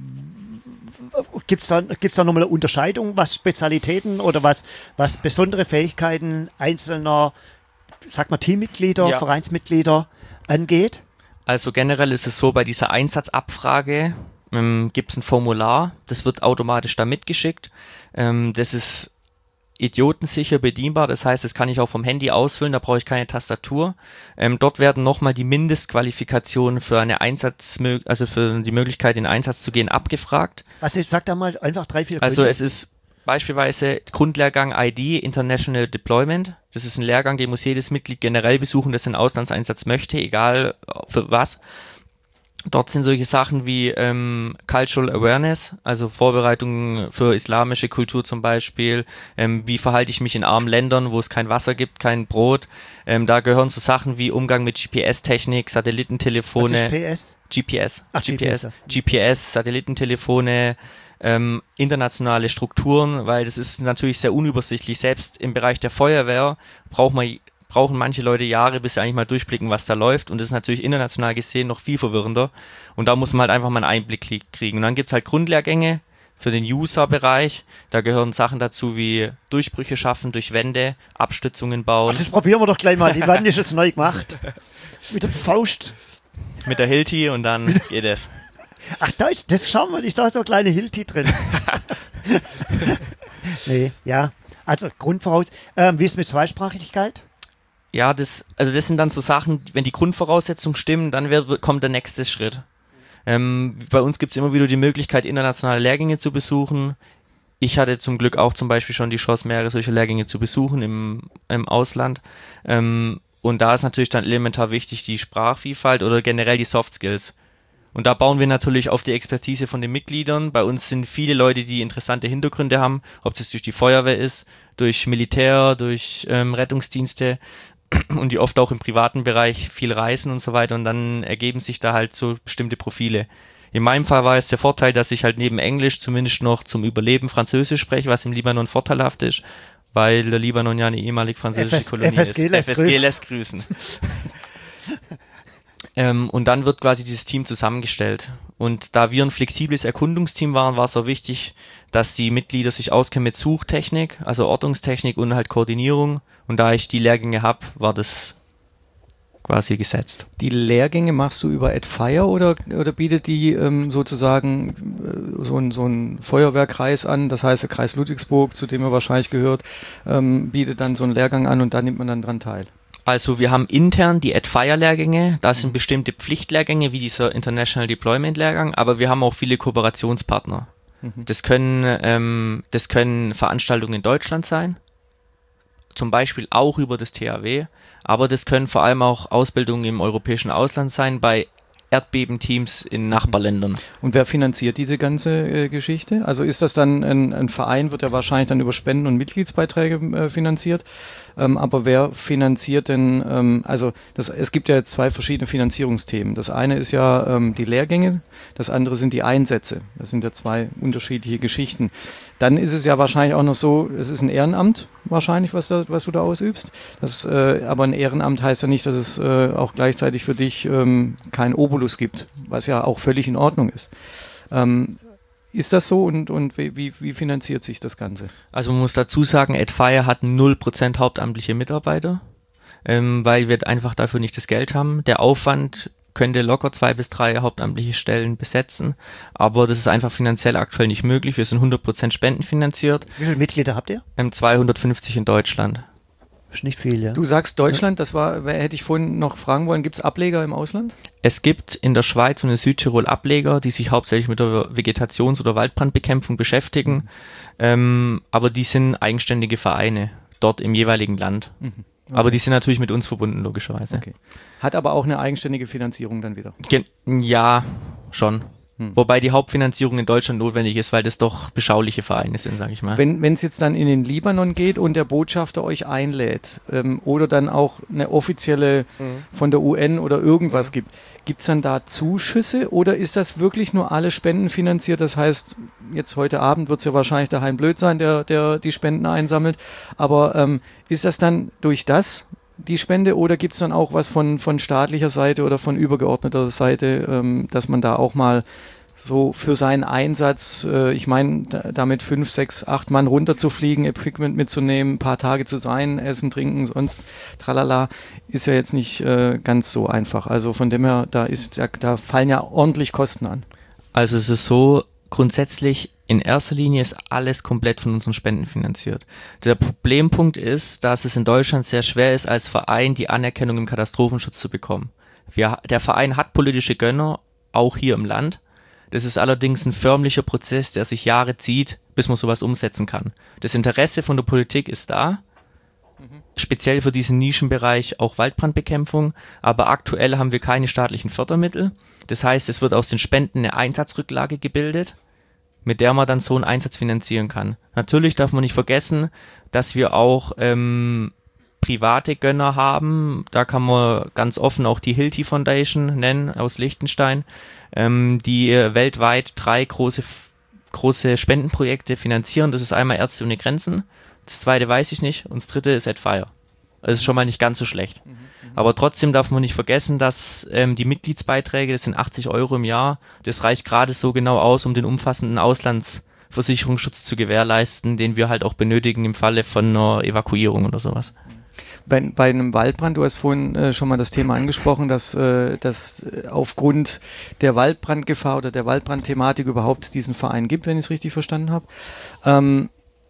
gibt es da, gibt's da nochmal eine Unterscheidung, was Spezialitäten oder was, was besondere Fähigkeiten einzelner, sag mal, Teammitglieder, Ja. Vereinsmitglieder angeht? Also generell ist es so, bei dieser Einsatzabfrage ähm, gibt es ein Formular, das wird automatisch da mitgeschickt. Ähm, das ist idiotensicher bedienbar, das heißt, das kann ich auch vom Handy ausfüllen, da brauche ich keine Tastatur. Ähm, dort werden nochmal die Mindestqualifikationen für eine Einsatz, also für die Möglichkeit, in Einsatz zu gehen, abgefragt. Was ich sag da mal einfach drei, vier Also Gründe. es ist beispielsweise Grundlehrgang I D, International Deployment. Das ist ein Lehrgang, den muss jedes Mitglied generell besuchen, das einen Auslandseinsatz möchte, egal für was. Dort sind solche Sachen wie ähm, Cultural Awareness, also Vorbereitungen für islamische Kultur zum Beispiel. Ähm, wie verhalte ich mich in armen Ländern, wo es kein Wasser gibt, kein Brot. Ähm, da gehören so Sachen wie Umgang mit G P S-Technik, Satellitentelefone. Was ist P S? G P S. Ach, G P S. G P S. G P S, Satellitentelefone, ähm, internationale Strukturen, weil das ist natürlich sehr unübersichtlich. Selbst im Bereich der Feuerwehr braucht man brauchen manche Leute Jahre, bis sie eigentlich mal durchblicken, was da läuft. Und das ist natürlich international gesehen noch viel verwirrender. Und da muss man halt einfach mal einen Einblick kriegen. Und dann gibt's halt Grundlehrgänge für den User-Bereich. Da gehören Sachen dazu wie Durchbrüche schaffen durch Wände, Abstützungen bauen. Ach, das probieren wir doch gleich mal. Die Wand ist jetzt neu gemacht. Mit der Faust. Mit der Hilti und dann geht es. Ach, da ist, das schauen wir, ist da so eine kleine Hilti drin. Nee, ja. Also Grundvoraus. Ähm, wie ist es mit Zweisprachigkeit? Ja, das, also das sind dann so Sachen, wenn die Grundvoraussetzungen stimmen, dann wär, kommt der nächste Schritt. Ähm, bei uns gibt's immer wieder die Möglichkeit, internationale Lehrgänge zu besuchen. Ich hatte zum Glück auch zum Beispiel schon die Chance, mehrere solche Lehrgänge zu besuchen im, im Ausland. Ähm, und da ist natürlich dann elementar wichtig die Sprachvielfalt oder generell die Soft Skills. Und da bauen wir natürlich auf die Expertise von den Mitgliedern. Bei uns sind viele Leute, die interessante Hintergründe haben, ob das durch die Feuerwehr ist, durch Militär, durch ähm, Rettungsdienste und die oft auch im privaten Bereich viel reisen und so weiter. Und dann ergeben sich da halt so bestimmte Profile. In meinem Fall war es der Vorteil, dass ich halt neben Englisch zumindest noch zum Überleben Französisch spreche, was im Libanon vorteilhaft ist, weil der Libanon ja eine ehemalig französische F S Kolonie F S G ist. lässt F S G grüßen. lässt grüßen. ähm, und dann wird quasi dieses Team zusammengestellt. Und da wir ein flexibles Erkundungsteam waren, war es auch wichtig, dass die Mitglieder sich auskennen mit Suchtechnik, also Ortungstechnik und halt Koordinierung. Und da ich die Lehrgänge habe, war das quasi gesetzt. Die Lehrgänge machst du über Ad-Fire oder, oder bietet die ähm, sozusagen äh, so ein, so ein Feuerwehrkreis an, das heißt der Kreis Ludwigsburg, zu dem er wahrscheinlich gehört, ähm, bietet dann so einen Lehrgang an und da nimmt man dann dran teil? Also wir haben intern die Ad-Fire-Lehrgänge, das sind bestimmte Pflichtlehrgänge wie dieser International Deployment-Lehrgang, aber wir haben auch viele Kooperationspartner. Mhm. Das können, ähm, das können Veranstaltungen in Deutschland sein, zum Beispiel auch über das T H W, aber das können vor allem auch Ausbildungen im europäischen Ausland sein, bei Erdbebenteams in Nachbarländern. Und wer finanziert diese ganze äh, Geschichte? Also ist das dann ein, ein Verein, wird ja wahrscheinlich dann über Spenden und Mitgliedsbeiträge äh, finanziert. Ähm, aber wer finanziert denn, ähm, also das, es gibt ja jetzt zwei verschiedene Finanzierungsthemen. Das eine ist ja ähm, die Lehrgänge, das andere sind die Einsätze. Das sind ja zwei unterschiedliche Geschichten. Dann ist es ja wahrscheinlich auch noch so, es ist ein Ehrenamt wahrscheinlich, was, da, was du da ausübst. Das, äh, aber ein Ehrenamt heißt ja nicht, dass es äh, auch gleichzeitig für dich ähm, keinen Obolus gibt, was ja auch völlig in Ordnung ist. Ähm, ist das so und, und wie, wie, wie finanziert sich das Ganze? Also man muss dazu sagen, AdFire hat null Prozent hauptamtliche Mitarbeiter, ähm, weil wir einfach dafür nicht das Geld haben. Der Aufwand könnte locker zwei bis drei hauptamtliche Stellen besetzen, aber das ist einfach finanziell aktuell nicht möglich. Wir sind hundert Prozent spendenfinanziert. Wie viele Mitglieder habt ihr? Ähm, zweihundertfünfzig in Deutschland. Ist nicht viel, ja. Du sagst Deutschland, das war, hätte ich vorhin noch fragen wollen, gibt es Ableger im Ausland? Es gibt in der Schweiz und in Südtirol Ableger, die sich hauptsächlich mit der Vegetations- oder Waldbrandbekämpfung beschäftigen, ähm, aber die sind eigenständige Vereine dort im jeweiligen Land. Mhm. Okay. Aber die sind natürlich mit uns verbunden, logischerweise. Okay. Hat aber auch eine eigenständige Finanzierung dann wieder? Gen- ja, schon. Hm. Wobei die Hauptfinanzierung in Deutschland notwendig ist, weil das doch beschauliche Vereine sind, sage ich mal. Wenn es jetzt dann in den Libanon geht und der Botschafter euch einlädt ähm, oder dann auch eine offizielle mhm. von der U N oder irgendwas mhm. gibt, gibt es dann da Zuschüsse oder ist das wirklich nur alle Spenden finanziert? Das heißt, jetzt heute Abend wird es ja wahrscheinlich der Hein Blöd sein, der, der die Spenden einsammelt, aber ähm, ist das dann durch das die Spende oder gibt es dann auch was von, von staatlicher Seite oder von übergeordneter Seite, ähm, dass man da auch mal so für seinen Einsatz, äh, ich meine, da, damit fünf, sechs, acht Mann runterzufliegen, Equipment mitzunehmen, ein paar Tage zu sein, essen, trinken, sonst tralala, ist ja jetzt nicht äh, ganz so einfach. Also von dem her, da, ist, da, da fallen ja ordentlich Kosten an. Also es ist so, grundsätzlich in erster Linie ist alles komplett von unseren Spenden finanziert. Der Problempunkt ist, dass es in Deutschland sehr schwer ist, als Verein die Anerkennung im Katastrophenschutz zu bekommen. Wir, der Verein hat politische Gönner, auch hier im Land. Das ist allerdings ein förmlicher Prozess, der sich Jahre zieht, bis man sowas umsetzen kann. Das Interesse von der Politik ist da, mhm. speziell für diesen Nischenbereich auch Waldbrandbekämpfung, aber aktuell haben wir keine staatlichen Fördermittel. Das heißt, es wird aus den Spenden eine Einsatzrücklage gebildet, mit der man dann so einen Einsatz finanzieren kann. Natürlich darf man nicht vergessen, dass wir auch ähm, private Gönner haben. Da kann man ganz offen auch die Hilti Foundation nennen aus Liechtenstein, ähm, die weltweit drei große große Spendenprojekte finanzieren. Das ist einmal Ärzte ohne Grenzen, das zweite weiß ich nicht und das dritte ist AdFire. Das ist schon mal nicht ganz so schlecht. Mhm. Aber trotzdem darf man nicht vergessen, dass ähm, die Mitgliedsbeiträge, das sind achtzig Euro im Jahr, das reicht gerade so genau aus, um den umfassenden Auslandsversicherungsschutz zu gewährleisten, den wir halt auch benötigen im Falle von einer Evakuierung oder sowas. Bei, bei einem Waldbrand, du hast vorhin äh, schon mal das Thema angesprochen, dass, äh, dass aufgrund der Waldbrandgefahr oder der Waldbrandthematik überhaupt diesen Verein gibt, wenn ich es richtig verstanden habe. Ähm,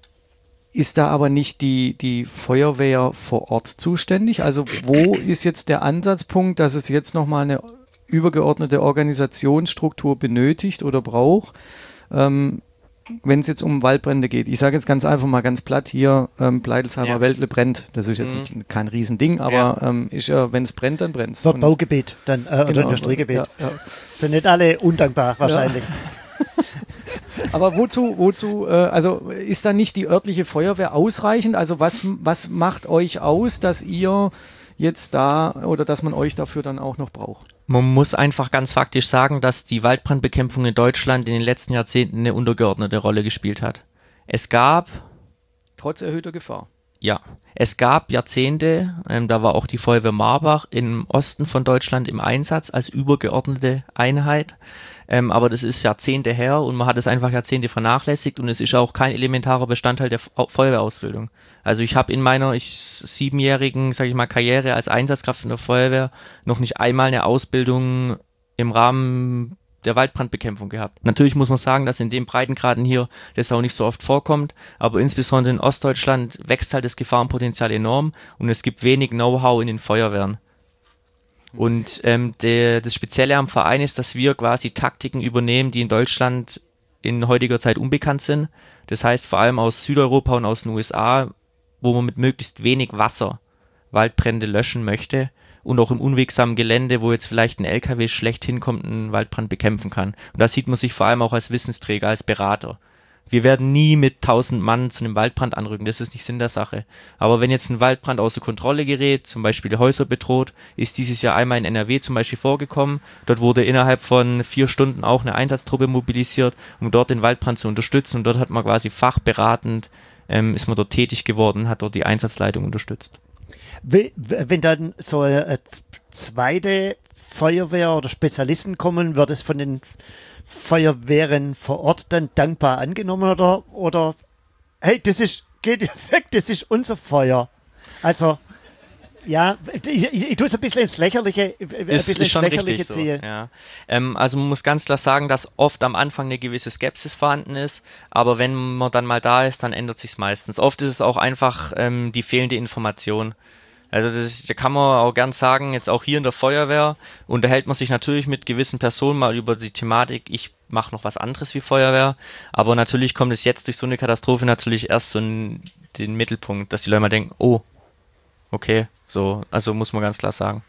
Ist da aber nicht die, die Feuerwehr vor Ort zuständig? Also wo ist jetzt der Ansatzpunkt, dass es jetzt nochmal eine übergeordnete Organisationsstruktur benötigt oder braucht, ähm, wenn es jetzt um Waldbrände geht? Ich sage jetzt ganz einfach mal ganz platt hier, ähm, Pleitelsheimer ja. Wäldle brennt. Das ist jetzt mhm. kein Riesending, aber ja. ähm, ist ja, wenn es brennt, dann brennt es. So Baugebiet dann, äh, genau, oder Industriegebiet. Ja, ja. Sind nicht alle undankbar wahrscheinlich. Ja. Aber wozu, wozu, äh, also ist da nicht die örtliche Feuerwehr ausreichend? Also was, was macht euch aus, dass ihr jetzt da oder dass man euch dafür dann auch noch braucht? Man muss einfach ganz faktisch sagen, dass die Waldbrandbekämpfung in Deutschland in den letzten Jahrzehnten eine untergeordnete Rolle gespielt hat. Es gab... Trotz erhöhter Gefahr. Ja, es gab Jahrzehnte, ähm, da war auch die Feuerwehr Marbach im Osten von Deutschland im Einsatz als übergeordnete Einheit. Ähm, aber das ist Jahrzehnte her und man hat es einfach Jahrzehnte vernachlässigt und es ist auch kein elementarer Bestandteil der Fe- Feuerwehrausbildung. Also ich habe in meiner ich, siebenjährigen, sage ich mal, Karriere als Einsatzkraft in der Feuerwehr noch nicht einmal eine Ausbildung im Rahmen der Waldbrandbekämpfung gehabt. Natürlich muss man sagen, dass in den Breitengraden hier das auch nicht so oft vorkommt, aber insbesondere in Ostdeutschland wächst halt das Gefahrenpotenzial enorm und es gibt wenig Know-how in den Feuerwehren. Und ähm, der, das Spezielle am Verein ist, dass wir quasi Taktiken übernehmen, die in Deutschland in heutiger Zeit unbekannt sind. Das heißt vor allem aus Südeuropa und aus den U S A, wo man mit möglichst wenig Wasser Waldbrände löschen möchte und auch im unwegsamen Gelände, wo jetzt vielleicht ein L K W schlecht hinkommt, einen Waldbrand bekämpfen kann. Und da sieht man sich vor allem auch als Wissensträger, als Berater. wir werden nie mit tausend Mann zu einem Waldbrand anrücken, das ist nicht Sinn der Sache. Aber wenn jetzt ein Waldbrand außer Kontrolle gerät, zum Beispiel Häuser bedroht, ist dieses Jahr einmal in N R W zum Beispiel vorgekommen. Dort wurde innerhalb von vier Stunden auch eine Einsatztruppe mobilisiert, um dort den Waldbrand zu unterstützen. Und dort hat man quasi fachberatend, ähm, ist man dort tätig geworden, hat dort die Einsatzleitung unterstützt. Wenn dann so eine zweite Feuerwehr oder Spezialisten kommen, wird es von den Feuerwehren vor Ort dann dankbar angenommen oder, oder hey, das ist, geht weg, das ist unser Feuer. Also, ja, ich, ich, ich tue es ein bisschen ins Lächerliche, ein ist, bisschen ist schon ins Lächerliche richtig ziehen. so, ja. ähm, also man muss ganz klar sagen, dass oft am Anfang eine gewisse Skepsis vorhanden ist, aber wenn man dann mal da ist, dann ändert sich's meistens. Oft ist es auch einfach ähm, die fehlende Information. Also das ist, da kann man auch gern sagen, jetzt auch hier in der Feuerwehr unterhält man sich natürlich mit gewissen Personen mal über die Thematik, ich mache noch was anderes wie Feuerwehr, aber natürlich kommt es jetzt durch so eine Katastrophe natürlich erst so in den Mittelpunkt, dass die Leute mal denken, oh, okay, so, also muss man ganz klar sagen.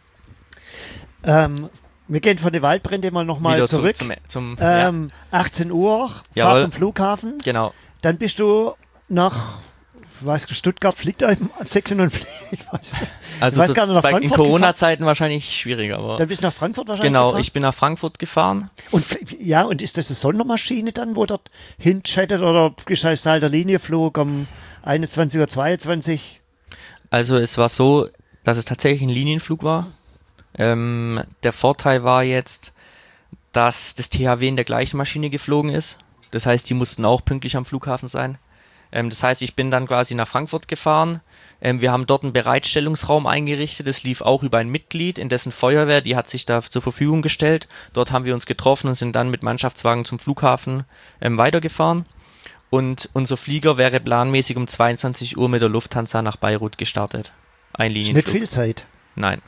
Ähm, wir gehen von den Waldbränden mal nochmal zurück. Zu, zum, zum, ähm, ja. achtzehn Uhr, Fahrt Jawohl. zum Flughafen. Genau. Dann bist du nach... Ich weiß, Stuttgart fliegt da am sechs Uhr fliegt. Ich weiß, also ich weiß gar nicht, nach bei, Frankfurt in Corona-Zeiten wahrscheinlich schwieriger. Aber dann bist du nach Frankfurt wahrscheinlich Genau, gefahren? Ich bin nach Frankfurt gefahren. Und ja, und ist das eine Sondermaschine dann, wo dort hinchattet oder ist das halt der Linienflug um einundzwanzig Uhr zweiundzwanzig? Also es war so, dass es tatsächlich ein Linienflug war. Ähm, der Vorteil war jetzt, dass das T H W in der gleichen Maschine geflogen ist. Das heißt, die mussten auch pünktlich am Flughafen sein. Ähm, das heißt, ich bin dann quasi nach Frankfurt gefahren. Ähm, wir haben dort einen Bereitstellungsraum eingerichtet. Das lief auch über ein Mitglied, in dessen Feuerwehr, die hat sich da zur Verfügung gestellt. Dort haben wir uns getroffen und sind dann mit Mannschaftswagen zum Flughafen ähm, weitergefahren. Und unser Flieger wäre planmäßig um zweiundzwanzig Uhr mit der Lufthansa nach Beirut gestartet. Ein Linienflug. Ist nicht viel Zeit. Nein.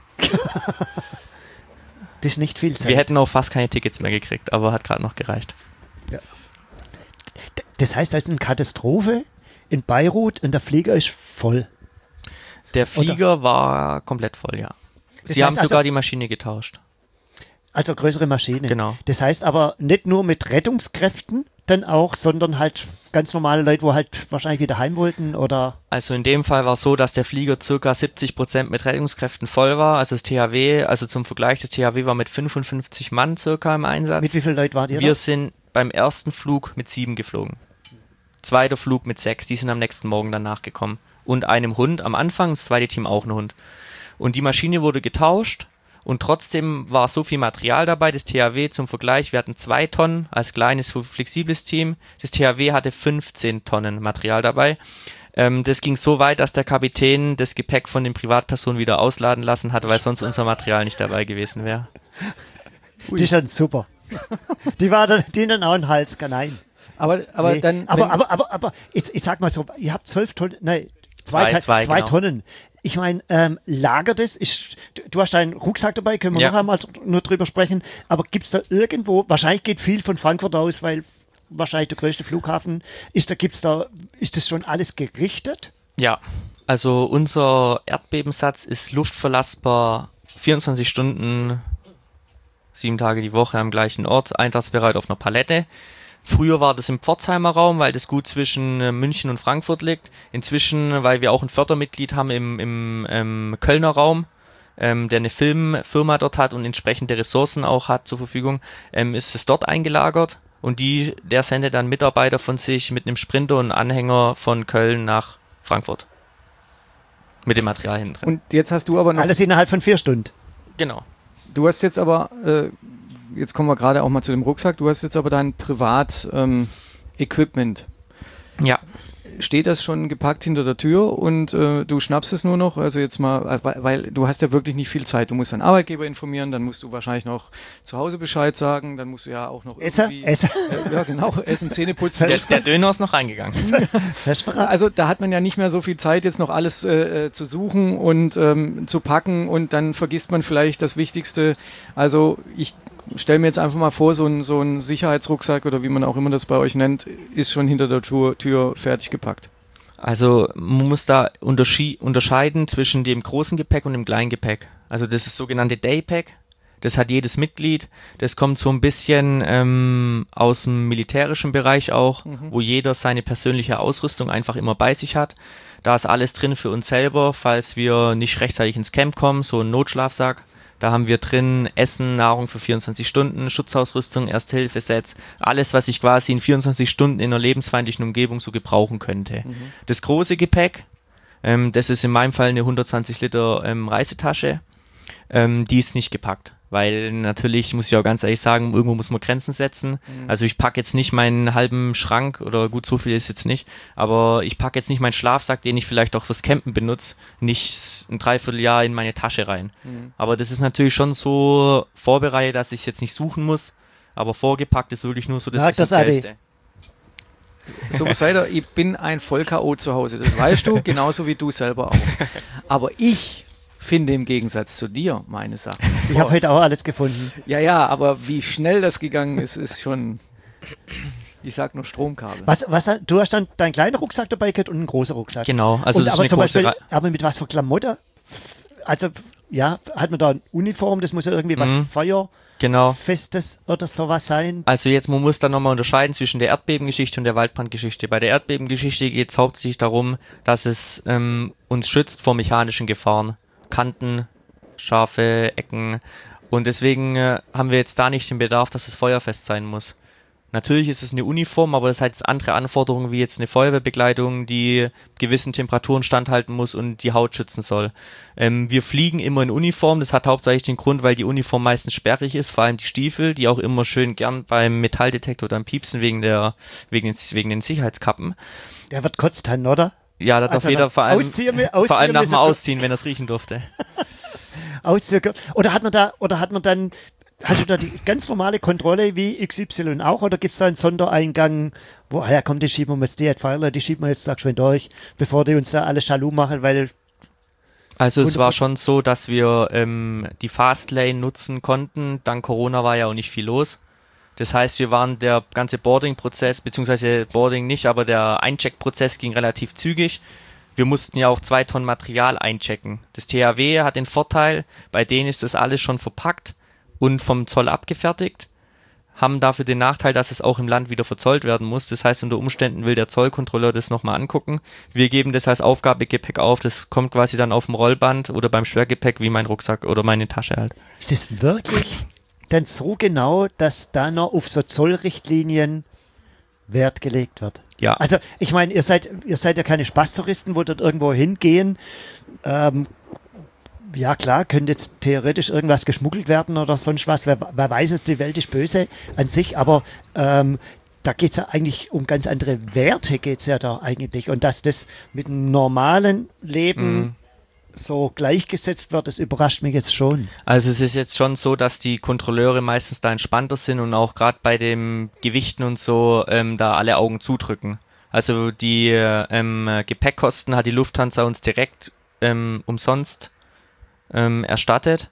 Das ist nicht viel Zeit. Wir hätten auch fast keine Tickets mehr gekriegt, aber hat gerade noch gereicht. Ja. Das heißt, da ist eine Katastrophe in Beirut und der Flieger ist voll. Der Flieger Oder? war komplett voll, ja. Das Sie heißt haben sogar also, die Maschine getauscht. Also größere Maschine. Genau. Das heißt aber nicht nur mit Rettungskräften dann auch, sondern halt ganz normale Leute, wo halt wahrscheinlich wieder heim wollten oder... Also in dem Fall war es so, dass der Flieger circa siebzig Prozent mit Rettungskräften voll war. Also das T H W, also zum Vergleich, das T H W war mit fünfundfünfzig Mann circa im Einsatz. Mit wie vielen Leuten wart ihr Wir da? sind beim ersten Flug mit sieben geflogen. Zweiter Flug mit sechs, die sind am nächsten Morgen danach gekommen. Und einem Hund am Anfang, das zweite Team auch ein Hund. Und die Maschine wurde getauscht und trotzdem war so viel Material dabei. Das T H W zum Vergleich, wir hatten zwei Tonnen als kleines, flexibles Team. Das T H W hatte fünfzehn Tonnen Material dabei. Ähm, das ging so weit, dass der Kapitän das Gepäck von den Privatpersonen wieder ausladen lassen hat, weil sonst unser Material nicht dabei gewesen wäre. Die ist dann super. Die war dann, die dann auch ein Hals, nein. Aber, aber nee. dann. Aber, aber, aber, aber, jetzt, ich sag mal so, ihr habt zwölf Tonnen, nein, zwei, Zwei, zwei, zwei genau. Tonnen. Ich meine, ähm, lagert es, ist, du, du hast deinen Rucksack dabei, können wir Ja. noch einmal nur drüber sprechen, aber gibt es da irgendwo, wahrscheinlich geht viel von Frankfurt aus, weil wahrscheinlich der größte Flughafen ist, da gibt's da, ist das schon alles gerichtet? Ja, also unser Erdbebensatz ist luftverlassbar vierundzwanzig Stunden, sieben Tage die Woche am gleichen Ort, einsatzbereit auf einer Palette. Früher war das im Pforzheimer Raum, weil das gut zwischen äh, München und Frankfurt liegt. Inzwischen, weil wir auch ein Fördermitglied haben im, im ähm, Kölner Raum, ähm, der eine Filmfirma dort hat und entsprechende Ressourcen auch hat zur Verfügung, ähm, ist es dort eingelagert. Und die, der sendet dann Mitarbeiter von sich mit einem Sprinter und Anhänger von Köln nach Frankfurt. Mit dem Material hinten drin. Und jetzt hast du aber noch. Alles innerhalb von vier Stunden. Genau. Du hast jetzt aber, äh, jetzt kommen wir gerade auch mal zu dem Rucksack, du hast jetzt aber dein Privat-Equipment. Ähm, Ja. Steht das schon gepackt hinter der Tür und äh, du schnappst es nur noch? Also jetzt mal, weil, weil du hast ja wirklich nicht viel Zeit. Du musst deinen Arbeitgeber informieren, dann musst du wahrscheinlich noch zu Hause Bescheid sagen, dann musst du ja auch noch Essen, irgendwie... Essen. Äh, ja, genau, Essen, Zähne putzen. Der, der Döner ist noch reingegangen. Also da hat man ja nicht mehr so viel Zeit, jetzt noch alles äh, zu suchen und ähm, zu packen und dann vergisst man vielleicht das Wichtigste. Also ich stelle mir jetzt einfach mal vor, so ein, so ein Sicherheitsrucksack oder wie man auch immer das bei euch nennt, ist schon hinter der Tür, Tür fertig gepackt. Also man muss da unterschied- unterscheiden zwischen dem großen Gepäck und dem kleinen Gepäck. Also das ist das sogenannte Daypack. Das hat jedes Mitglied. Das kommt so ein bisschen ähm, aus dem militärischen Bereich auch, mhm. wo jeder seine persönliche Ausrüstung einfach immer bei sich hat. Da ist alles drin für uns selber, falls wir nicht rechtzeitig ins Camp kommen, so ein Notschlafsack. Da haben wir drin Essen, Nahrung für vierundzwanzig Stunden, Schutzausrüstung, Erste-Hilfe-Sets, alles, was ich quasi in vierundzwanzig Stunden in einer lebensfeindlichen Umgebung so gebrauchen könnte. Mhm. Das große Gepäck, ähm, das ist in meinem Fall eine hundertzwanzig Liter ähm, Reisetasche, ähm, die ist nicht gepackt. Weil natürlich, muss ich auch ganz ehrlich sagen, irgendwo muss man Grenzen setzen. Mhm. Also ich packe jetzt nicht meinen halben Schrank, oder gut, so viel ist jetzt nicht, aber ich packe jetzt nicht meinen Schlafsack, den ich vielleicht auch fürs Campen benutze, nicht ein Dreivierteljahr in meine Tasche rein. Mhm. Aber das ist natürlich schon so vorbereitet, dass ich es jetzt nicht suchen muss, aber vorgepackt ist wirklich nur so das Essentiellste. So, Seider, ich bin ein Voll-K O zu Hause, das weißt du, genauso wie du selber auch. Aber ich finde im Gegensatz zu dir meine Sachen. Ich habe heute auch alles gefunden. Ja, ja, aber wie schnell das gegangen ist, ist schon, ich sag nur Stromkabel. Was, was, du hast dann deinen kleinen Rucksack dabei gehabt und einen großen Rucksack. Genau, also und das aber ist eine zum große Beispiel, aber mit was für Klamotten? Also, ja, hat man da eine Uniform, das muss ja irgendwie was Mhm. Feuer... Genau. Festes oder sowas sein. Also jetzt, man muss dann nochmal unterscheiden zwischen der Erdbebengeschichte und der Waldbrandgeschichte. Bei der Erdbebengeschichte geht es hauptsächlich darum, dass es ähm, uns schützt vor mechanischen Gefahren. Kanten, scharfe Ecken. Und deswegen äh, haben wir jetzt da nicht den Bedarf, dass es feuerfest sein muss. Natürlich ist es eine Uniform, aber das hat jetzt andere Anforderungen wie jetzt eine Feuerwehrbekleidung, die gewissen Temperaturen standhalten muss und die Haut schützen soll. Ähm, wir fliegen immer in Uniform, das hat hauptsächlich den Grund, weil die Uniform meistens sperrig ist, vor allem die Stiefel, die auch immer schön gern beim Metalldetektor dann piepsen wegen der wegen den, wegen den Sicherheitskappen. Der wird kurz dann, oder? Ja, da darf Also jeder vor allem, ausziehen, ausziehen vor allem nach dem müssen- Ausziehen, wenn er es riechen durfte. Ausziehen. Oder hat man da, oder hat man dann, hast du da die ganz normale Kontrolle wie X Y auch, oder gibt es da einen Sondereingang, wo, ah ja komm, die schieben wir jetzt, die Pfeiler, die schieben wir jetzt da schön durch, bevor die uns da alle Schalu machen, weil... Also es war schon so, dass wir ähm, die Fastlane nutzen konnten. Dank Corona war ja auch nicht viel los. Das heißt, wir waren der ganze Boarding-Prozess, beziehungsweise Boarding nicht, aber der Eincheck-Prozess ging relativ zügig. Wir mussten ja auch zwei Tonnen Material einchecken. Das T H W hat den Vorteil, bei denen ist das alles schon verpackt und vom Zoll abgefertigt, haben dafür den Nachteil, dass es auch im Land wieder verzollt werden muss. Das heißt, unter Umständen will der Zollkontrolleur das nochmal angucken. Wir geben das als Aufgabegepäck auf, das kommt quasi dann auf dem Rollband oder beim Schwergepäck wie mein Rucksack oder meine Tasche halt. Ist das wirklich denn so genau, dass da noch auf so Zollrichtlinien Wert gelegt wird? Ja. Also ich meine, ihr seid, ihr seid ja keine Spaßtouristen, wo dort irgendwo hingehen. Ähm, ja klar, könnte jetzt theoretisch irgendwas geschmuggelt werden oder sonst was. Wer, wer weiß es, die Welt ist böse an sich, aber ähm, da geht es ja eigentlich um ganz andere Werte, geht es ja da eigentlich. Und dass das mit einem normalen Leben Mhm. so gleichgesetzt wird, das überrascht mich jetzt schon. Also es ist jetzt schon so, dass die Kontrolleure meistens da entspannter sind und auch gerade bei den Gewichten und so ähm, da alle Augen zudrücken. Also die ähm, Gepäckkosten hat die Lufthansa uns direkt ähm, umsonst ähm, erstattet.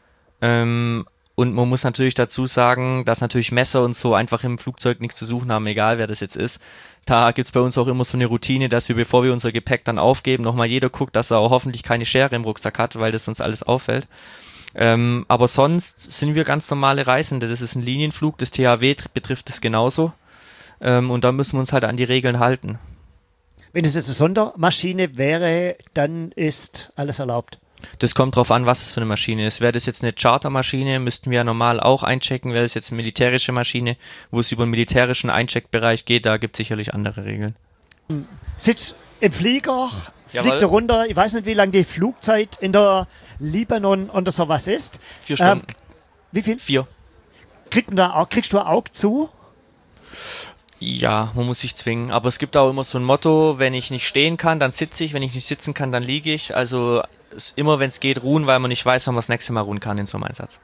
Ähm, und man muss natürlich dazu sagen, dass natürlich Messer und so einfach im Flugzeug nichts zu suchen haben, egal wer das jetzt ist. Da gibt's bei uns auch immer so eine Routine, dass wir, bevor wir unser Gepäck dann aufgeben, nochmal jeder guckt, dass er auch hoffentlich keine Schere im Rucksack hat, weil das uns alles auffällt. Ähm, aber sonst sind wir ganz normale Reisende. Das ist ein Linienflug, das T H W tr- betrifft es genauso. Ähm, und da müssen wir uns halt an die Regeln halten. Wenn es jetzt eine Sondermaschine wäre, dann ist alles erlaubt. Das kommt drauf an, was es für eine Maschine ist. Wäre das jetzt eine Chartermaschine, müssten wir ja normal auch einchecken. Wäre das jetzt eine militärische Maschine, wo es über den militärischen Eincheckbereich geht, da gibt es sicherlich andere Regeln. Sitzt im Flieger, Jawohl. fliegt er runter. Ich weiß nicht, wie lange die Flugzeit in der Libanon oder sowas ist. Vier Stunden. Ähm, wie viel? Vier. Kriegt man da auch, kriegst du ein Auge zu? Ja, man muss sich zwingen. Aber es gibt auch immer so ein Motto, wenn ich nicht stehen kann, dann sitze ich. Wenn ich nicht sitzen kann, dann liege ich. Also ist immer, wenn es geht, ruhen, weil man nicht weiß, wann man das nächste Mal ruhen kann in so einem Einsatz.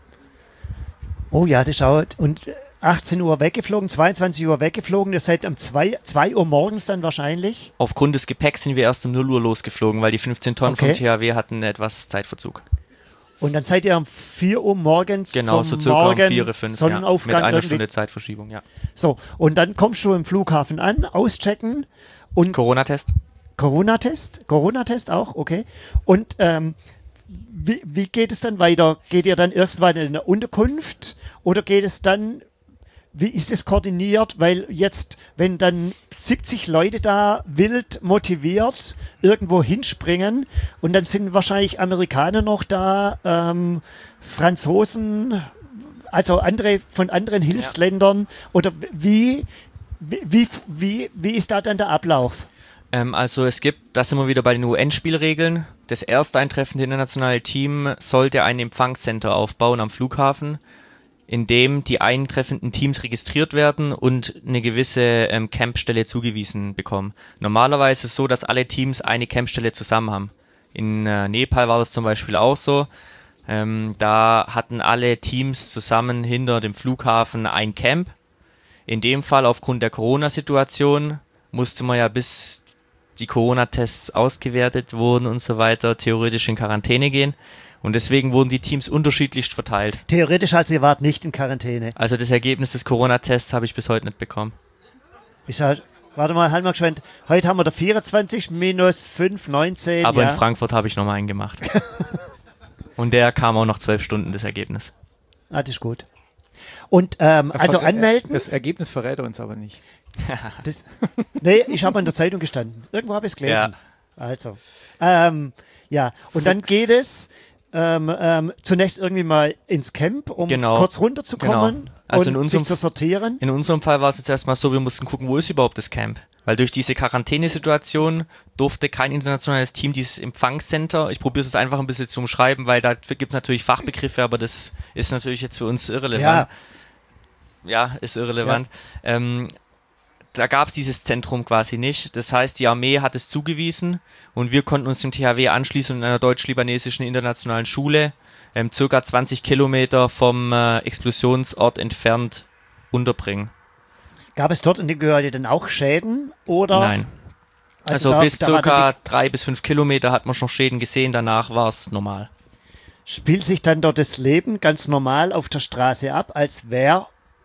Oh ja, das schaut. Und achtzehn Uhr weggeflogen, zweiundzwanzig Uhr weggeflogen. Das seid um zwei Uhr morgens dann wahrscheinlich. Aufgrund des Gepäcks sind wir erst um null Uhr losgeflogen, weil die fünfzehn Tonnen Okay. vom T H W hatten etwas Zeitverzug. Und dann seid ihr um vier Uhr morgens Genau, zum so circa um Morgen vier Uhr fünf, ja, Sonnenaufgang mit einer irgendwie. Stunde Zeitverschiebung, ja. So, und dann kommst du im Flughafen an, auschecken und Corona-Test? Corona-Test, Corona-Test auch, okay. Und ähm, wie, wie geht es dann weiter? Geht ihr dann erst mal in eine Unterkunft oder geht es dann, wie ist es koordiniert? Weil jetzt, wenn dann siebzig Leute da wild motiviert irgendwo hinspringen und dann sind wahrscheinlich Amerikaner noch da, ähm, Franzosen, also andere von anderen Hilfsländern, oder wie, wie, wie, wie ist da dann der Ablauf? Ähm, also es gibt, da sind wir wieder bei den U N-Spielregeln. Das erste eintreffende internationale Team sollte ein Empfangscenter aufbauen am Flughafen, in dem die eintreffenden Teams registriert werden und eine gewisse ähm, Campstelle zugewiesen bekommen. Normalerweise ist es so, dass alle Teams eine Campstelle zusammen haben. In äh, Nepal war das zum Beispiel auch so. Ähm, da hatten alle Teams zusammen hinter dem Flughafen ein Camp. In dem Fall aufgrund der Corona-Situation musste man ja, bis die Corona-Tests ausgewertet wurden und so weiter, theoretisch in Quarantäne gehen. Und deswegen wurden die Teams unterschiedlichst verteilt. Theoretisch, also ihr wart nicht in Quarantäne. Also das Ergebnis des Corona-Tests habe ich bis heute nicht bekommen. Ich sag, warte mal, halt mal geschwind. Heute haben wir der vierundzwanzig minus fünf, neunzehn. Aber ja. in Frankfurt habe ich nochmal einen gemacht. Und der kam auch noch zwölf Stunden, das Ergebnis. Ah, das ist gut. Und ähm, also Verrä- anmelden. Das Ergebnis verrät er uns aber nicht. Das, nee, ich habe in der Zeitung gestanden. Irgendwo habe ich es gelesen. Ja. Also, ähm, ja. Und Fuchs. dann geht es ähm, ähm, zunächst irgendwie mal ins Camp, um Genau. kurz runterzukommen Genau. Also und in unserem- sich zu sortieren. In unserem Fall war es jetzt erstmal so, wir mussten gucken, wo ist überhaupt das Camp? Weil durch diese Quarantänesituation durfte kein internationales Team dieses Empfangscenter, ich probiere es jetzt einfach ein bisschen zu umschreiben, weil da gibt es natürlich Fachbegriffe, aber das ist natürlich jetzt für uns irrelevant. Ja, ja ist irrelevant. Ja. Ähm, da gab es dieses Zentrum quasi nicht. Das heißt, die Armee hat es zugewiesen und wir konnten uns dem T H W anschließen und in einer deutsch-libanesischen internationalen Schule ähm, circa zwanzig Kilometer vom äh, Explosionsort entfernt unterbringen. Gab es dort in dem Gebäude denn auch Schäden? Oder? Nein. Also, da, bis da war circa die, drei bis fünf Kilometer hat man schon Schäden gesehen, danach war es normal. spielt sich dann dort das Leben ganz normal auf der Straße ab, als wäre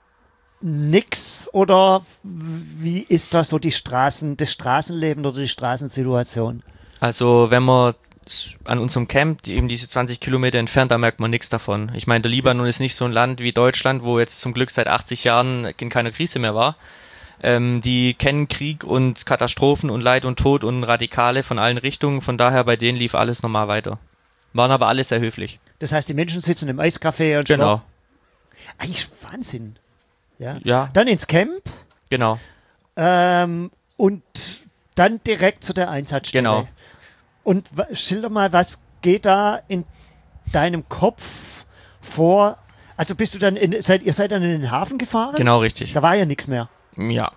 nix? Oder wie ist da so die Straßen, das Straßenleben oder die Straßensituation? Also wenn man an unserem Camp, die eben diese zwanzig Kilometer entfernt, da merkt man nichts davon. Ich meine, der Libanon ist nicht so ein Land wie Deutschland, wo jetzt zum Glück seit achtzig Jahren in keiner Krise mehr war. Ähm, die kennen Krieg und Katastrophen und Leid und Tod und Radikale von allen Richtungen. Von daher, bei denen lief alles normal weiter. Waren aber alle sehr höflich. Das heißt, die Menschen sitzen im Eiscafé und Genau. schlafen. Eigentlich Wahnsinn. Ja. Ja, Dann ins Camp genau. ähm, und dann direkt zu der Einsatzstelle. Genau. Und wa- schilder mal, was geht da in deinem Kopf vor? Also bist du dann in, seid, ihr seid dann in den Hafen gefahren? Genau, richtig. Da war ja nichts mehr. Ja.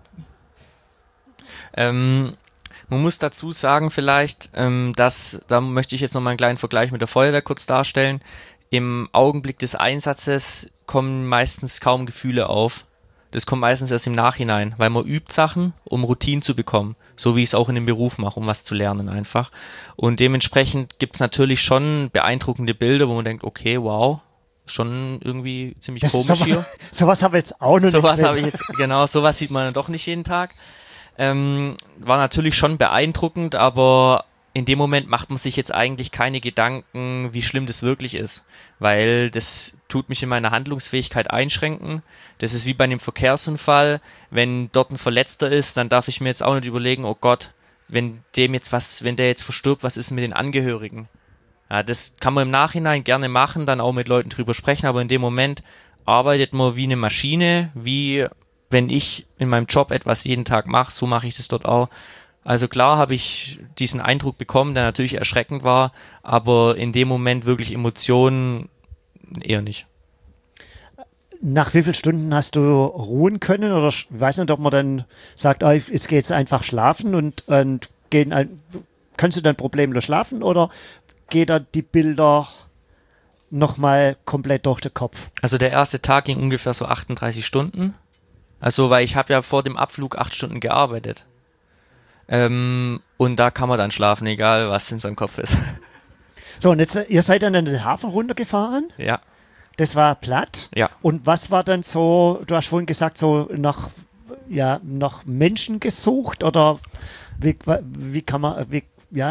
Ähm, man muss dazu sagen vielleicht, ähm, dass, da möchte ich jetzt nochmal einen kleinen Vergleich mit der Feuerwehr kurz darstellen. Im Augenblick des Einsatzes kommen meistens kaum Gefühle auf. Das kommt meistens erst im Nachhinein, weil man übt Sachen, um Routinen zu bekommen. So wie ich es auch in dem Beruf mache, um was zu lernen einfach. Und dementsprechend gibt es natürlich schon beeindruckende Bilder, wo man denkt, okay, wow, schon irgendwie ziemlich Das, komisch sowas, hier. sowas habe ich jetzt auch noch nicht Sowas gesehen. habe ich jetzt, genau, sowas sieht man dann doch nicht jeden Tag. Ähm, war natürlich schon beeindruckend, aber in dem Moment macht man sich jetzt eigentlich keine Gedanken, wie schlimm das wirklich ist, weil das tut mich in meiner Handlungsfähigkeit einschränken. Das ist wie bei einem Verkehrsunfall, wenn dort ein Verletzter ist, dann darf ich mir jetzt auch nicht überlegen, oh Gott, wenn dem jetzt was, wenn der jetzt verstirbt, was ist mit den Angehörigen? Ja, das kann man im Nachhinein gerne machen, dann auch mit Leuten drüber sprechen, aber in dem Moment arbeitet man wie eine Maschine, wie wenn ich in meinem Job etwas jeden Tag mache, so mache ich das dort auch. Also klar habe ich diesen Eindruck bekommen, der natürlich erschreckend war, aber in dem Moment wirklich Emotionen eher nicht. Nach wie vielen Stunden hast du ruhen können? Oder ich weiß nicht, ob man dann sagt, oh, jetzt geht's einfach schlafen und, und gehen ein, kannst du dann problemlos schlafen oder geht da die Bilder nochmal komplett durch den Kopf? Also der erste Tag ging ungefähr so achtunddreißig Stunden. Also weil ich habe ja vor dem Abflug acht Stunden gearbeitet. Ähm, und da kann man dann schlafen, egal was in seinem Kopf ist. So, und jetzt, ihr seid dann in den Hafen runtergefahren. Ja, Das war platt. ja. Und was war dann so, du hast vorhin gesagt, so nach, ja, nach Menschen gesucht oder wie, wie kann man, wie, ja,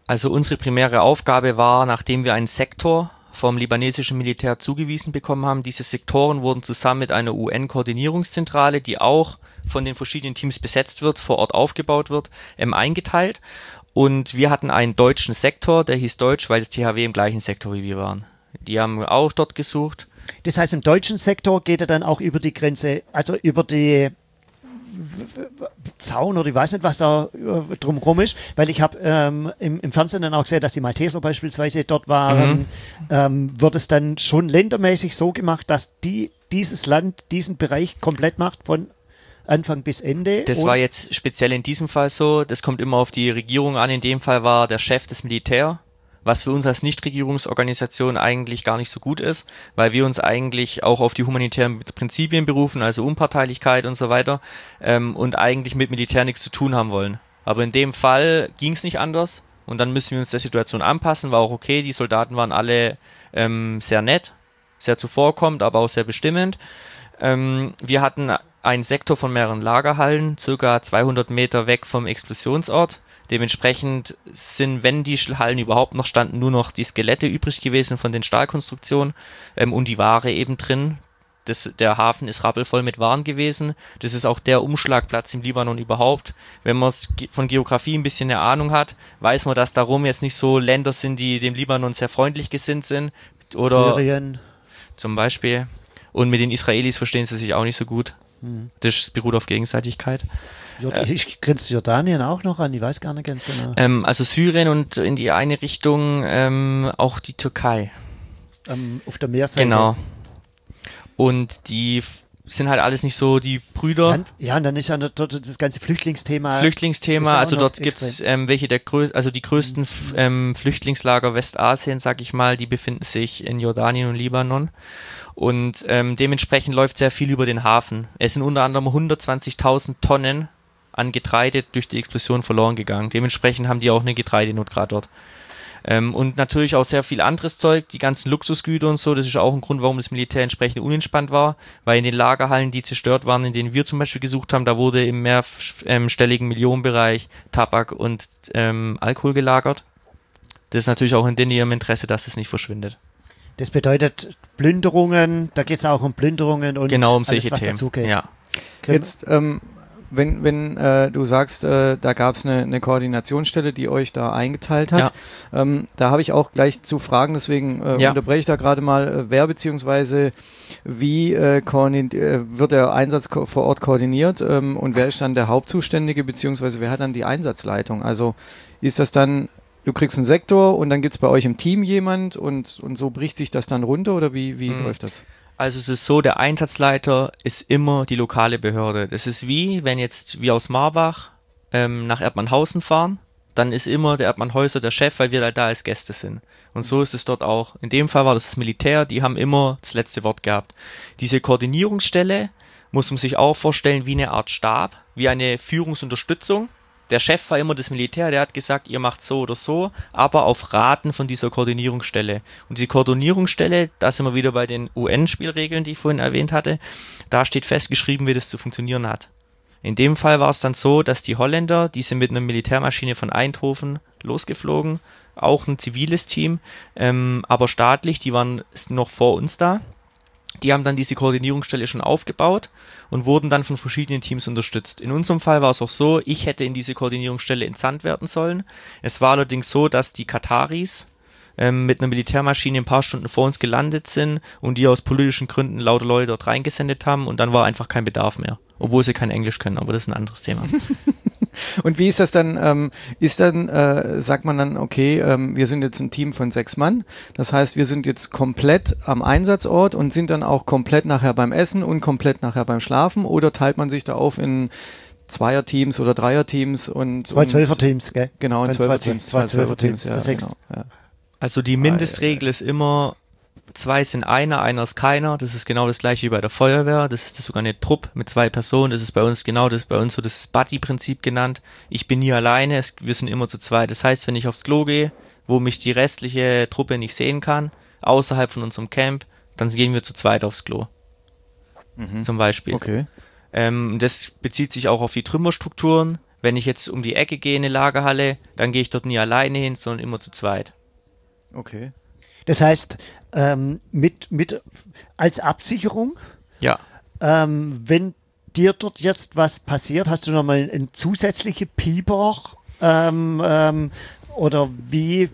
Also unsere primäre Aufgabe war, nachdem wir einen Sektor vom libanesischen Militär zugewiesen bekommen haben, diese Sektoren wurden zusammen mit einer U N-Koordinierungszentrale, die auch von den verschiedenen Teams besetzt wird, vor Ort aufgebaut wird, ähm, eingeteilt. Und wir hatten einen deutschen Sektor, der hieß Deutsch, weil das T H W im gleichen Sektor wie wir waren. Die haben wir auch dort gesucht. Das heißt, im deutschen Sektor geht er dann auch über die Grenze, also über die Zaun oder ich weiß nicht, was da drumherum ist, weil ich habe ähm, im, im Fernsehen dann auch gesehen, dass die Malteser beispielsweise dort waren. Mhm. Ähm, wird es dann schon ländermäßig so gemacht, dass die dieses Land diesen Bereich komplett macht von Anfang bis Ende? Das war jetzt speziell in diesem Fall so, das kommt immer auf die Regierung an, in dem Fall war der Chef des Militär, was für uns als Nichtregierungsorganisation eigentlich gar nicht so gut ist, weil wir uns eigentlich auch auf die humanitären Prinzipien berufen, also Unparteilichkeit und so weiter, ähm, und eigentlich mit Militär nichts zu tun haben wollen. Aber in dem Fall ging es nicht anders und dann müssen wir uns der Situation anpassen, war auch okay, die Soldaten waren alle ähm, sehr nett, sehr zuvorkommend, aber auch sehr bestimmend. Ähm, wir hatten einen Sektor von mehreren Lagerhallen, circa zweihundert Meter weg vom Explosionsort. Dementsprechend sind, wenn die Hallen überhaupt noch standen, nur noch die Skelette übrig gewesen von den Stahlkonstruktionen ähm, und die Ware eben drin. Das, der Hafen ist rappelvoll mit Waren gewesen. Das ist auch der Umschlagplatz im Libanon überhaupt. Wenn man von Geografie ein bisschen eine Ahnung hat, weiß man, dass darum jetzt nicht so Länder sind, die dem Libanon sehr freundlich gesinnt sind. Oder Syrien zum Beispiel. Und mit den Israelis verstehen sie sich auch nicht so gut. Hm. Das beruht auf Gegenseitigkeit. Jord- ich grenze Jordanien auch noch an, ich weiß gar nicht ganz genau. Ähm, also Syrien und in die eine Richtung ähm, auch die Türkei. Ähm, auf der Meerseite. Genau. Und die f- sind halt alles nicht so die Brüder. Dann, ja, und dann ist ja dort das ganze Flüchtlingsthema. Flüchtlingsthema, ja also noch dort gibt es ähm, welche der größten, also die größten f- ähm, Flüchtlingslager Westasiens, sag ich mal, die befinden sich in Jordanien und Libanon. Und ähm, dementsprechend läuft sehr viel über den Hafen. Es sind unter anderem hundertzwanzigtausend Tonnen an Getreide durch die Explosion verloren gegangen. Dementsprechend haben die auch eine Getreidenot gerade dort. Ähm, und natürlich auch sehr viel anderes Zeug, die ganzen Luxusgüter und so, das ist auch ein Grund, warum das Militär entsprechend unentspannt war, weil in den Lagerhallen, die zerstört waren, in denen wir zum Beispiel gesucht haben, da wurde im mehrstelligen Millionenbereich Tabak und ähm, Alkohol gelagert. Das ist natürlich auch in ihrem Interesse, dass es nicht verschwindet. Das bedeutet Plünderungen, da geht es auch um Plünderungen und genau um alles, solche was Themen. dazugeht. Ja. Jetzt, ähm, wenn, wenn äh, du sagst, äh, da gab es eine, eine Koordinationsstelle, die euch da eingeteilt hat, ja. ähm, da habe ich auch gleich zu Fragen, deswegen äh, ja. unterbreche ich da gerade mal, äh, wer beziehungsweise wie äh, koordin- äh, wird der Einsatz ko- vor Ort koordiniert ähm, und wer ist dann der Hauptzuständige, beziehungsweise wer hat dann die Einsatzleitung? Also ist das dann, du kriegst einen Sektor und dann gibt es bei euch im Team jemand und, und so bricht sich das dann runter oder wie, wie mhm. läuft das? Also es ist so, der Einsatzleiter ist immer die lokale Behörde. Das ist wie, wenn jetzt wir aus Marbach ähm, nach Erdmannhausen fahren, dann ist immer der Erdmannhäuser der Chef, weil wir da, da als Gäste sind. Und so ist es dort auch. In dem Fall war das das Militär, die haben immer das letzte Wort gehabt. Diese Koordinierungsstelle muss man sich auch vorstellen wie eine Art Stab, wie eine Führungsunterstützung. Der Chef war immer das Militär, der hat gesagt, ihr macht so oder so, aber auf Raten von dieser Koordinierungsstelle. Und die Koordinierungsstelle, da sind wir wieder bei den U N-Spielregeln, die ich vorhin erwähnt hatte, da steht festgeschrieben, wie das zu funktionieren hat. In dem Fall war es dann so, dass die Holländer, die sind mit einer Militärmaschine von Eindhoven losgeflogen, auch ein ziviles Team, ähm, aber staatlich, die waren noch vor uns da. Die haben dann diese Koordinierungsstelle schon aufgebaut und wurden dann von verschiedenen Teams unterstützt. In unserem Fall war es auch so, ich hätte in diese Koordinierungsstelle entsandt werden sollen. Es war allerdings so, dass die Kataris ähm, mit einer Militärmaschine ein paar Stunden vor uns gelandet sind und die aus politischen Gründen lauter Leute dort reingesendet haben und dann war einfach kein Bedarf mehr. Obwohl sie kein Englisch können, aber das ist ein anderes Thema. Und wie ist das dann, ähm, ist dann, äh, sagt man dann, okay, ähm, wir sind jetzt ein Team von sechs Mann, das heißt, wir sind jetzt komplett am Einsatzort und sind dann auch komplett nachher beim Essen und komplett nachher beim Schlafen oder teilt man sich da auf in Zweierteams oder Dreierteams und... Zwei Zwölferteams, gell? Genau, in Zwölferteams. Zwei Zwölferteams, ja, das genau, ja. Also die Mindestregel ist immer... Zwei sind einer, einer ist keiner. Das ist genau das gleiche wie bei der Feuerwehr. Das ist das sogar eine Truppe mit zwei Personen. Das ist bei uns genau das, bei uns so das Buddy-Prinzip genannt. Ich bin nie alleine, es, wir sind immer zu zweit. Das heißt, wenn ich aufs Klo gehe, wo mich die restliche Truppe nicht sehen kann, außerhalb von unserem Camp, dann gehen wir zu zweit aufs Klo. Mhm. Zum Beispiel. Okay. Ähm, das bezieht sich auch auf die Trümmerstrukturen. Wenn ich jetzt um die Ecke gehe in eine Lagerhalle, dann gehe ich dort nie alleine hin, sondern immer zu zweit. Okay. Das heißt, ähm, mit, mit als Absicherung, Ja. ähm, wenn dir dort jetzt was passiert, hast du nochmal einen zusätzlichen Pieper ähm, ähm, oder wie,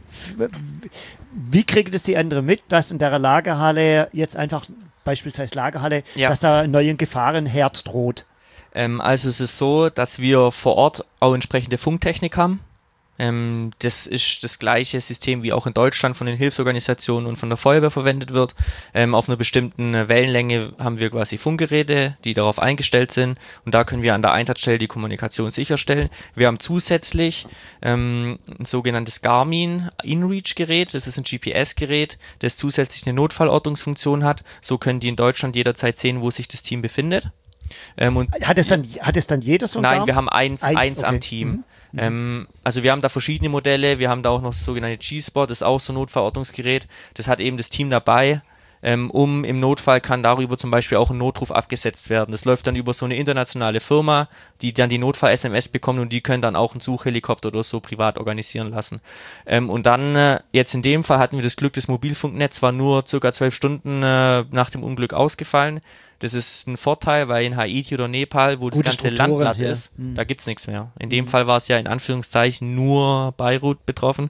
wie kriegen das die anderen mit, dass in der Lagerhalle jetzt einfach, beispielsweise Lagerhalle, Ja. dass da ein neuer Gefahrenherd droht? Ähm, also es ist so, dass wir vor Ort auch entsprechende Funktechnik haben. Ähm, das ist das gleiche System, wie auch in Deutschland von den Hilfsorganisationen und von der Feuerwehr verwendet wird. Ähm, auf einer bestimmten Wellenlänge haben wir quasi Funkgeräte, die darauf eingestellt sind, und da können wir an der Einsatzstelle die Kommunikation sicherstellen. Wir haben zusätzlich ähm, ein sogenanntes Garmin InReach-Gerät, das ist ein G P S-Gerät, das zusätzlich eine Notfallortungsfunktion hat. So können die in Deutschland jederzeit sehen, wo sich das Team befindet. Ähm, und Hat es dann, hat es dann jeder so ein Nein, Garmin? wir haben eins, Eins, eins am okay. Team. Mhm. Ähm, also wir haben da verschiedene Modelle, wir haben da auch noch das sogenannte G-Spot, das ist auch so ein Notfallortungsgerät, das hat eben das Team dabei, ähm, um im Notfall kann darüber zum Beispiel auch ein Notruf abgesetzt werden. Das läuft dann über so eine internationale Firma, die dann die Notfall-S M S bekommt, und die können dann auch einen Suchhelikopter oder so privat organisieren lassen. Ähm, und dann, äh, jetzt in dem Fall hatten wir das Glück, das Mobilfunknetz war nur circa zwölf Stunden äh, nach dem Unglück ausgefallen. Das ist ein Vorteil, weil in Haiti oder Nepal, wo das Gute ganze Strukturen, Land platt ja. ist, Mhm. da gibt's nichts mehr. In dem Fall war es ja in Anführungszeichen nur Beirut betroffen.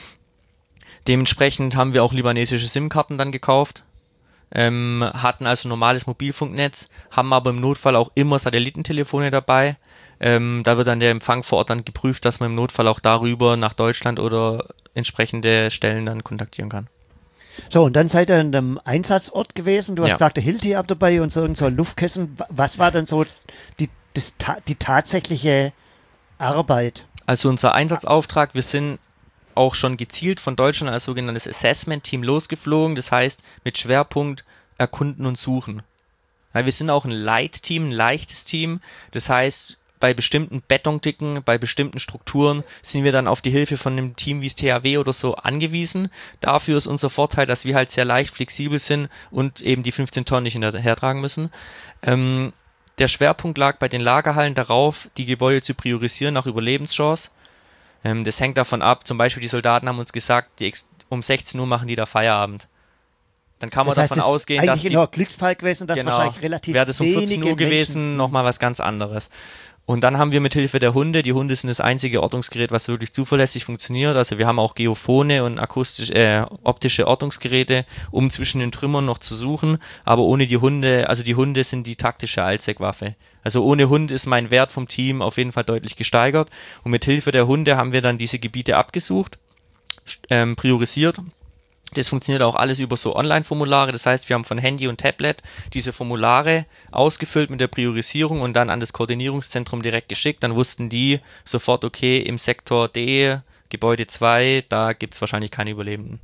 Dementsprechend haben wir auch libanesische SIM-Karten dann gekauft, ähm, hatten also normales Mobilfunknetz, haben aber im Notfall auch immer Satellitentelefone dabei. Ähm, da wird dann der Empfang vor Ort dann geprüft, dass man im Notfall auch darüber nach Deutschland oder entsprechende Stellen dann kontaktieren kann. So, und dann seid ihr in einem Einsatzort gewesen. Du hast Ja. gesagt, der Hilti ab dabei und so, und so Luftkissen. Was war denn so die, das, ta- die tatsächliche Arbeit? Also unser Einsatzauftrag, wir sind auch schon gezielt von Deutschland als sogenanntes Assessment-Team losgeflogen, das heißt mit Schwerpunkt Erkunden und Suchen. Ja, wir sind auch ein Light-Team, ein leichtes Team, das heißt bei bestimmten Betondicken, bei bestimmten Strukturen sind wir dann auf die Hilfe von einem Team wie das T H W oder so angewiesen. Dafür ist unser Vorteil, dass wir halt sehr leicht flexibel sind und eben die fünfzehn Tonnen nicht hinterhertragen müssen. Ähm, der Schwerpunkt lag bei den Lagerhallen darauf, die Gebäude zu priorisieren nach Überlebenschance. Ähm, das hängt davon ab, zum Beispiel die Soldaten haben uns gesagt, die ex- um sechzehn Uhr machen die da Feierabend. Dann kann man Das heißt, davon das ist ausgehen, dass eigentlich die... nur ein Glücksfall gewesen, dass Genau. wahrscheinlich relativ Wäre das um vierzehn Uhr wenige gewesen, Menschen- nochmal was ganz anderes. Und dann haben wir mit Hilfe der Hunde, die Hunde sind das einzige Ortungsgerät, was wirklich zuverlässig funktioniert. Also wir haben auch Geophone und akustisch, äh, optische Ortungsgeräte, um zwischen den Trümmern noch zu suchen. Aber ohne die Hunde, also die Hunde sind die taktische Allzweckwaffe. Also ohne Hund ist mein Wert vom Team auf jeden Fall deutlich gesteigert. Und mit Hilfe der Hunde haben wir dann diese Gebiete abgesucht, ähm, priorisiert. Das funktioniert auch alles über so Online-Formulare, das heißt, wir haben von Handy und Tablet diese Formulare ausgefüllt mit der Priorisierung und dann an das Koordinierungszentrum direkt geschickt. Dann wussten die sofort, okay, im Sektor D, Gebäude zwei, da gibt's wahrscheinlich keine Überlebenden.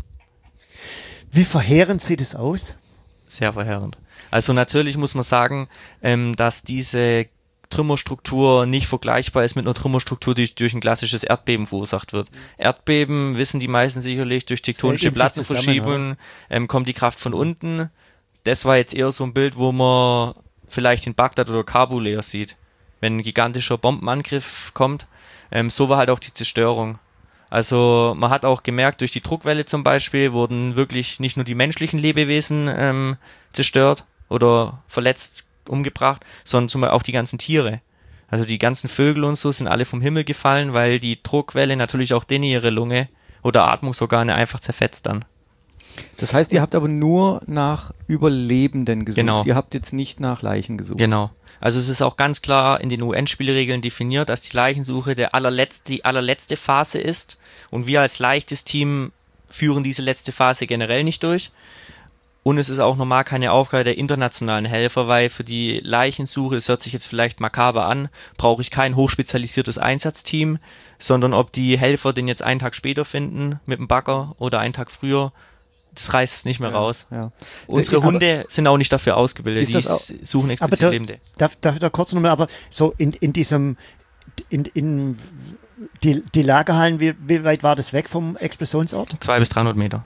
Wie verheerend sieht es aus? Sehr verheerend. Also natürlich muss man sagen, ähm, dass diese Trümmerstruktur nicht vergleichbar ist mit einer Trümmerstruktur, die durch ein klassisches Erdbeben verursacht wird. Erdbeben, wissen die meisten sicherlich, durch tektonische fällt in sich Plattenverschiebungen ähm, kommt die Kraft von unten. Das war jetzt eher so ein Bild, wo man vielleicht in Bagdad oder Kabul eher sieht, wenn ein gigantischer Bombenangriff kommt. Ähm, so war halt auch die Zerstörung. Also man hat auch gemerkt, durch die Druckwelle zum Beispiel wurden wirklich nicht nur die menschlichen Lebewesen ähm, zerstört oder verletzt, umgebracht, sondern zum Beispiel auch die ganzen Tiere. Also die ganzen Vögel und so sind alle vom Himmel gefallen, weil die Druckwelle natürlich auch denen ihre Lunge oder Atmungsorgane einfach zerfetzt dann. Das heißt, ihr habt aber nur nach Überlebenden gesucht. Genau. Ihr habt jetzt nicht nach Leichen gesucht. Genau. Also es ist auch ganz klar in den U N-Spielregeln definiert, dass die Leichensuche der allerletzte, die allerletzte Phase ist. Und wir als leichtes Team führen diese letzte Phase generell nicht durch. Und es ist auch normal keine Aufgabe der internationalen Helfer, weil für die Leichensuche, das hört sich jetzt vielleicht makaber an, brauche ich kein hochspezialisiertes Einsatzteam, sondern ob die Helfer den jetzt einen Tag später finden mit dem Bagger oder einen Tag früher, das reißt es nicht mehr Ja, raus. ja. Unsere Ist Hunde sind auch nicht dafür ausgebildet, Ist die das auch- s- suchen Aber explizit da, Lebende. darf, darf ich da kurz nochmal, aber so in, in diesem, in, in die, die Lagerhallen, wie, wie weit war das weg vom Explosionsort? Zwei bis dreihundert Meter.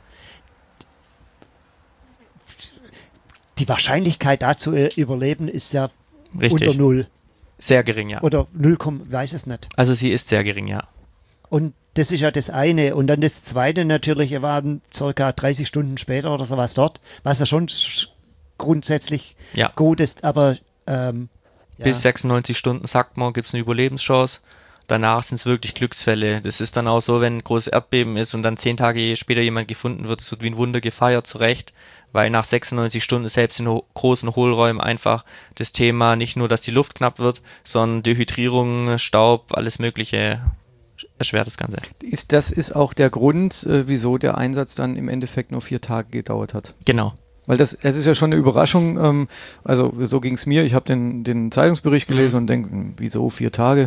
Die Wahrscheinlichkeit da zu äh, überleben ist ja Richtig. unter Null. Sehr gering, ja. Oder null, weiß es nicht. Also sie ist sehr gering, ja. Und das ist ja das eine. Und dann das zweite natürlich, wir waren circa dreißig Stunden später oder sowas dort, was ja schon grundsätzlich ja. gut ist, aber ähm, ja. Bis sechsundneunzig Stunden, sagt man, gibt es eine Überlebenschance. Danach sind es wirklich Glücksfälle. Das ist dann auch so, wenn ein großes Erdbeben ist und dann zehn Tage später jemand gefunden wird, es wird wie ein Wunder gefeiert, zu Recht, weil nach sechsundneunzig Stunden selbst in ho- großen Hohlräumen einfach das Thema nicht nur, dass die Luft knapp wird, sondern Dehydrierung, Staub, alles Mögliche erschwert das Ganze. Ist, das ist auch der Grund, äh, wieso der Einsatz dann im Endeffekt nur vier Tage gedauert hat. Genau. Weil das, es ist ja schon eine Überraschung, ähm, also so ging es mir, ich habe den, den Zeitungsbericht gelesen und denke, wieso vier Tage?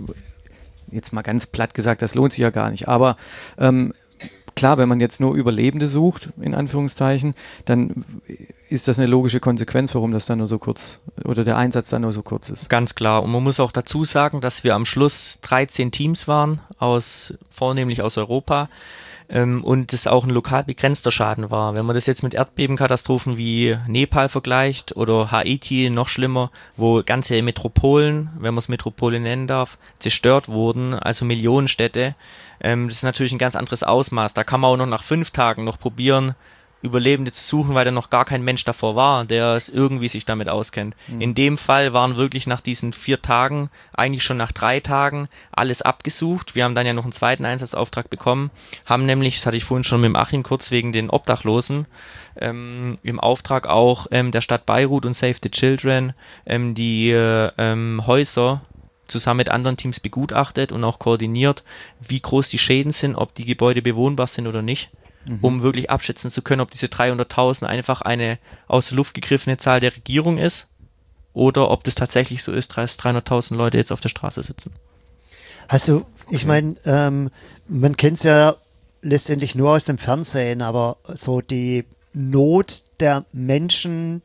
Jetzt mal ganz platt gesagt, das lohnt sich ja gar nicht, aber ähm, klar, wenn man jetzt nur Überlebende sucht, in Anführungszeichen, dann ist das eine logische Konsequenz, warum das dann nur so kurz, oder der Einsatz dann nur so kurz ist. Ganz klar. Und man muss auch dazu sagen, dass wir am Schluss dreizehn Teams waren, aus vornehmlich aus Europa, ähm, und es auch ein lokal begrenzter Schaden war. Wenn man das jetzt mit Erdbebenkatastrophen wie Nepal vergleicht oder Haiti, noch schlimmer, wo ganze Metropolen, wenn man es Metropole nennen darf, zerstört wurden, also Millionenstädte, ähm, das ist natürlich ein ganz anderes Ausmaß. Da kann man auch noch nach fünf Tagen noch probieren, Überlebende zu suchen, weil da noch gar kein Mensch davor war, der es irgendwie sich damit auskennt. Mhm. In dem Fall waren wirklich nach diesen vier Tagen, eigentlich schon nach drei Tagen, alles abgesucht. Wir haben dann ja noch einen zweiten Einsatzauftrag bekommen, haben nämlich, das hatte ich vorhin schon mit dem Achim kurz wegen den Obdachlosen, ähm, im Auftrag auch ähm, der Stadt Beirut und Save the Children ähm, die äh, ähm, Häuser zusammen mit anderen Teams begutachtet und auch koordiniert, wie groß die Schäden sind, ob die Gebäude bewohnbar sind oder nicht. Mhm. Um wirklich abschätzen zu können, ob diese dreihunderttausend einfach eine aus der Luft gegriffene Zahl der Regierung ist oder ob das tatsächlich so ist, dass dreihunderttausend Leute jetzt auf der Straße sitzen. Hast du, ich okay. meine, ähm, man kennt es ja letztendlich nur aus dem Fernsehen, aber so die Not der Menschen,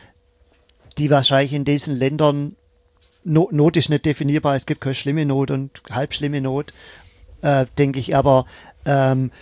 die wahrscheinlich in diesen Ländern, Not, Not ist nicht definierbar, es gibt keine schlimme Not und halb schlimme Not, äh, denke ich, aber ähm,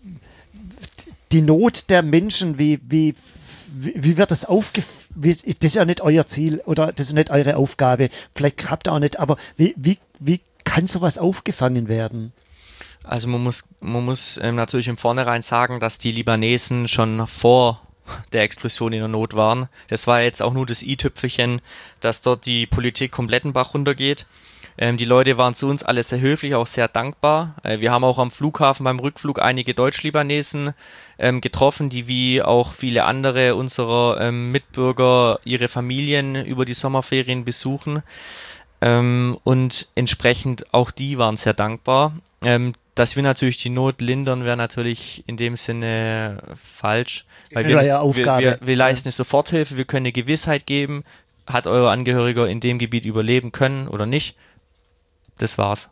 die Not der Menschen, wie, wie, wie wird das aufgefangen? Das ist ja nicht euer Ziel oder das ist nicht eure Aufgabe. Vielleicht habt ihr auch nicht, aber wie, wie, wie kann sowas aufgefangen werden? Also man muss, man muss ähm, natürlich im Vornherein sagen, dass die Libanesen schon vor der Explosion in der Not waren. Das war jetzt auch nur das i-Tüpfelchen, dass dort die Politik komplett den Bach runtergeht. Ähm, die Leute waren zu uns alle sehr höflich, auch sehr dankbar. Äh, wir haben auch am Flughafen beim Rückflug einige Deutsch-Libanesen ähm, getroffen, die wie auch viele andere unserer ähm, Mitbürger ihre Familien über die Sommerferien besuchen. Ähm, und entsprechend auch die waren sehr dankbar. Ähm, dass wir natürlich die Not lindern, wäre natürlich in dem Sinne falsch. Weil wir, das, wir, wir, wir leisten eine Soforthilfe, wir können eine Gewissheit geben, hat euer Angehöriger in dem Gebiet überleben können oder nicht. Das war's.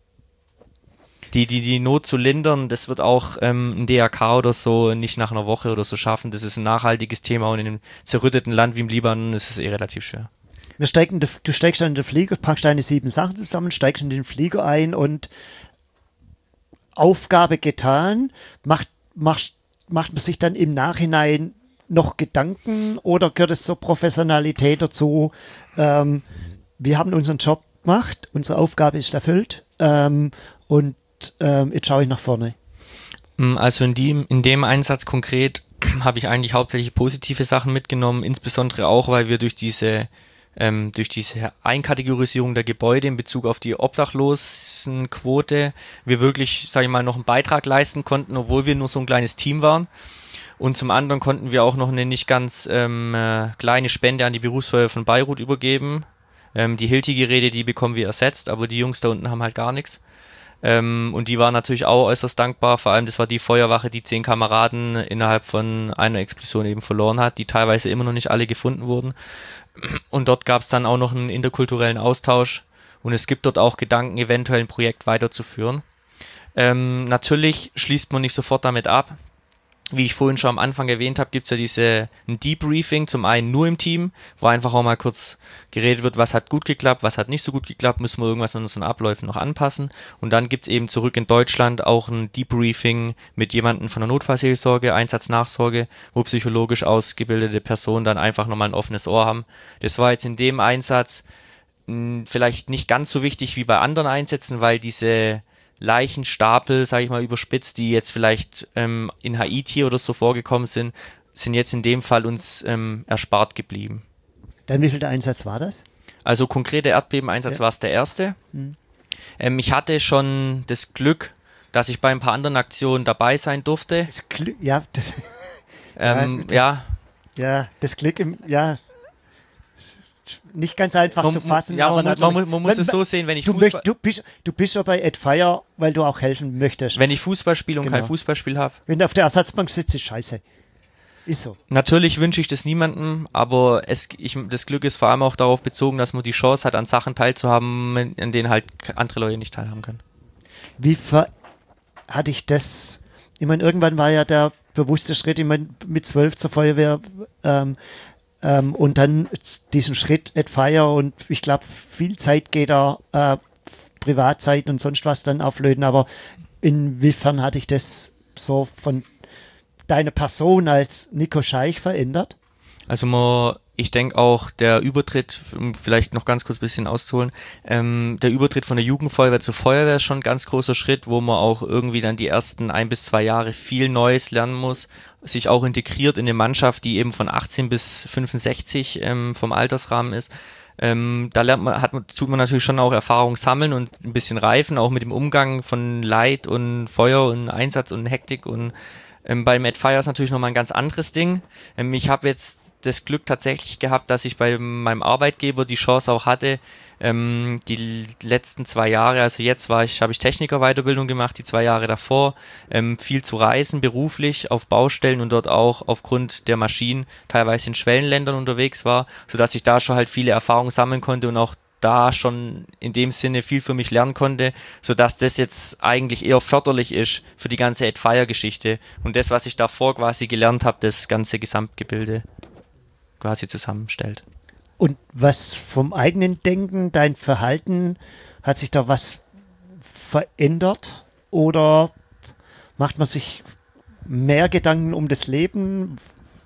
Die, die, die Not zu lindern, das wird auch ähm, ein D R K oder so nicht nach einer Woche oder so schaffen. Das ist ein nachhaltiges Thema und in einem zerrütteten Land wie im Libanon ist es eh relativ schwer. Wir steigen, du steigst dann in den Flieger, packst deine sieben Sachen zusammen, steigst in den Flieger ein und Aufgabe getan. Macht, macht, macht man sich dann im Nachhinein noch Gedanken oder gehört es zur Professionalität dazu? Ähm, wir haben unseren Job gemacht, unsere Aufgabe ist erfüllt ähm, und ähm, jetzt schaue ich nach vorne. Also in dem, in dem Einsatz konkret habe ich eigentlich hauptsächlich positive Sachen mitgenommen, insbesondere auch, weil wir durch diese ähm, durch diese Einkategorisierung der Gebäude in Bezug auf die Obdachlosenquote wir wirklich, sage ich mal, noch einen Beitrag leisten konnten, obwohl wir nur so ein kleines Team waren. Und zum anderen konnten wir auch noch eine nicht ganz ähm, äh, kleine Spende an die Berufsfeuerwehr von Beirut übergeben. Ähm, die Hilti-Geräte, die bekommen wir ersetzt, aber die Jungs da unten haben halt gar nichts. Ähm, und die waren natürlich auch äußerst dankbar, vor allem das war die Feuerwache, die zehn Kameraden innerhalb von einer Explosion eben verloren hat, die teilweise immer noch nicht alle gefunden wurden. Und dort gab es dann auch noch einen interkulturellen Austausch und es gibt dort auch Gedanken, eventuell ein Projekt weiterzuführen. Ähm, natürlich schließt man nicht sofort damit ab. Wie ich vorhin schon am Anfang erwähnt habe, gibt's ja diese ein Debriefing, zum einen nur im Team, wo einfach auch mal kurz geredet wird, was hat gut geklappt, was hat nicht so gut geklappt, müssen wir irgendwas an unseren Abläufen noch anpassen. Und dann gibt's eben zurück in Deutschland auch ein Debriefing mit jemandem von der Notfallseelsorge, Einsatznachsorge, wo psychologisch ausgebildete Personen dann einfach nochmal ein offenes Ohr haben. Das war jetzt in dem Einsatz mh, vielleicht nicht ganz so wichtig wie bei anderen Einsätzen, weil diese Leichenstapel, sage ich mal überspitzt, die jetzt vielleicht ähm, in Haiti oder so vorgekommen sind, sind jetzt in dem Fall uns ähm, erspart geblieben. Dann wie viel der Einsatz war das? Also konkreter Erdbebeneinsatz ja. war es der erste. Mhm. Ähm, ich hatte schon das Glück, dass ich bei ein paar anderen Aktionen dabei sein durfte. Das Glück, ja, das, ähm, ja, das, ja. ja, das Glück im, ja, nicht ganz einfach man, zu fassen. Ja, aber man, man, man, man muss es so sehen, wenn ich du, Fußball... möcht, du, bist, du bist ja bei Ed Fire, weil du auch helfen möchtest. Wenn ich Fußball spiele und genau. kein Fußballspiel habe. Wenn du auf der Ersatzbank sitzt, ist scheiße. Ist so. Natürlich wünsche ich das niemandem, aber es, ich, das Glück ist vor allem auch darauf bezogen, dass man die Chance hat, an Sachen teilzuhaben, an denen halt andere Leute nicht teilhaben können. Wie ver hatte ich das? Ich meine, irgendwann war ja der bewusste Schritt, ich meine, mit zwölf zur Feuerwehr ähm, ähm, und dann diesen Schritt at Fire und ich glaube, viel Zeit geht da, äh, Privatzeit und sonst was dann auflöten, aber inwiefern hatte ich das so von deiner Person als Nico Scheich verändert? Also man, ich denke auch, der Übertritt, um vielleicht noch ganz kurz ein bisschen auszuholen, ähm, der Übertritt von der Jugendfeuerwehr zur Feuerwehr ist schon ein ganz großer Schritt, wo man auch irgendwie dann die ersten ein bis zwei Jahre viel Neues lernen muss, sich auch integriert in eine Mannschaft, die eben von achtzehn bis fünfundsechzig ähm, vom Altersrahmen ist. Ähm, da lernt man, hat man, tut man natürlich schon auch Erfahrung sammeln und ein bisschen reifen, auch mit dem Umgang von Leid und Feuer und Einsatz und Hektik und Ähm, bei Mad Fire ist natürlich nochmal ein ganz anderes Ding. Ähm, ich habe jetzt das Glück tatsächlich gehabt, dass ich bei meinem Arbeitgeber die Chance auch hatte, ähm, die letzten zwei Jahre, also jetzt war ich, habe ich Technikerweiterbildung gemacht, die zwei Jahre davor, ähm, viel zu reisen beruflich auf Baustellen und dort auch aufgrund der Maschinen teilweise in Schwellenländern unterwegs war, sodass ich da schon halt viele Erfahrungen sammeln konnte und auch da schon in dem Sinne viel für mich lernen konnte, sodass das jetzt eigentlich eher förderlich ist für die ganze Ed Fire-Geschichte und das, was ich davor quasi gelernt habe, das ganze Gesamtgebilde quasi zusammenstellt. Und was vom eigenen Denken, dein Verhalten, hat sich da was verändert oder macht man sich mehr Gedanken um das Leben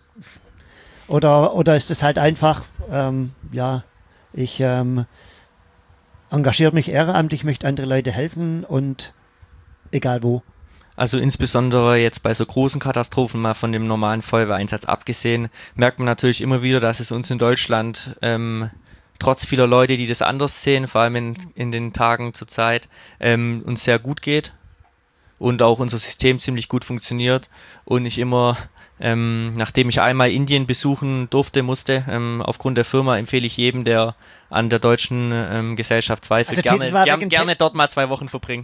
oder, oder ist es halt einfach, ähm, ja, ich ähm, engagiere mich ehrenamtlich, möchte andere Leute helfen und egal wo. Also insbesondere jetzt bei so großen Katastrophen, mal von dem normalen Feuerwehreinsatz abgesehen, merkt man natürlich immer wieder, dass es uns in Deutschland ähm, trotz vieler Leute, die das anders sehen, vor allem in, in den Tagen zur Zeit, ähm, uns sehr gut geht und auch unser System ziemlich gut funktioniert und ich immer... Ähm, nachdem ich einmal Indien besuchen durfte, musste, ähm, aufgrund der Firma empfehle ich jedem, der an der deutschen ähm, Gesellschaft zweifelt, also gerne, gern, gerne dort mal zwei Wochen verbringen.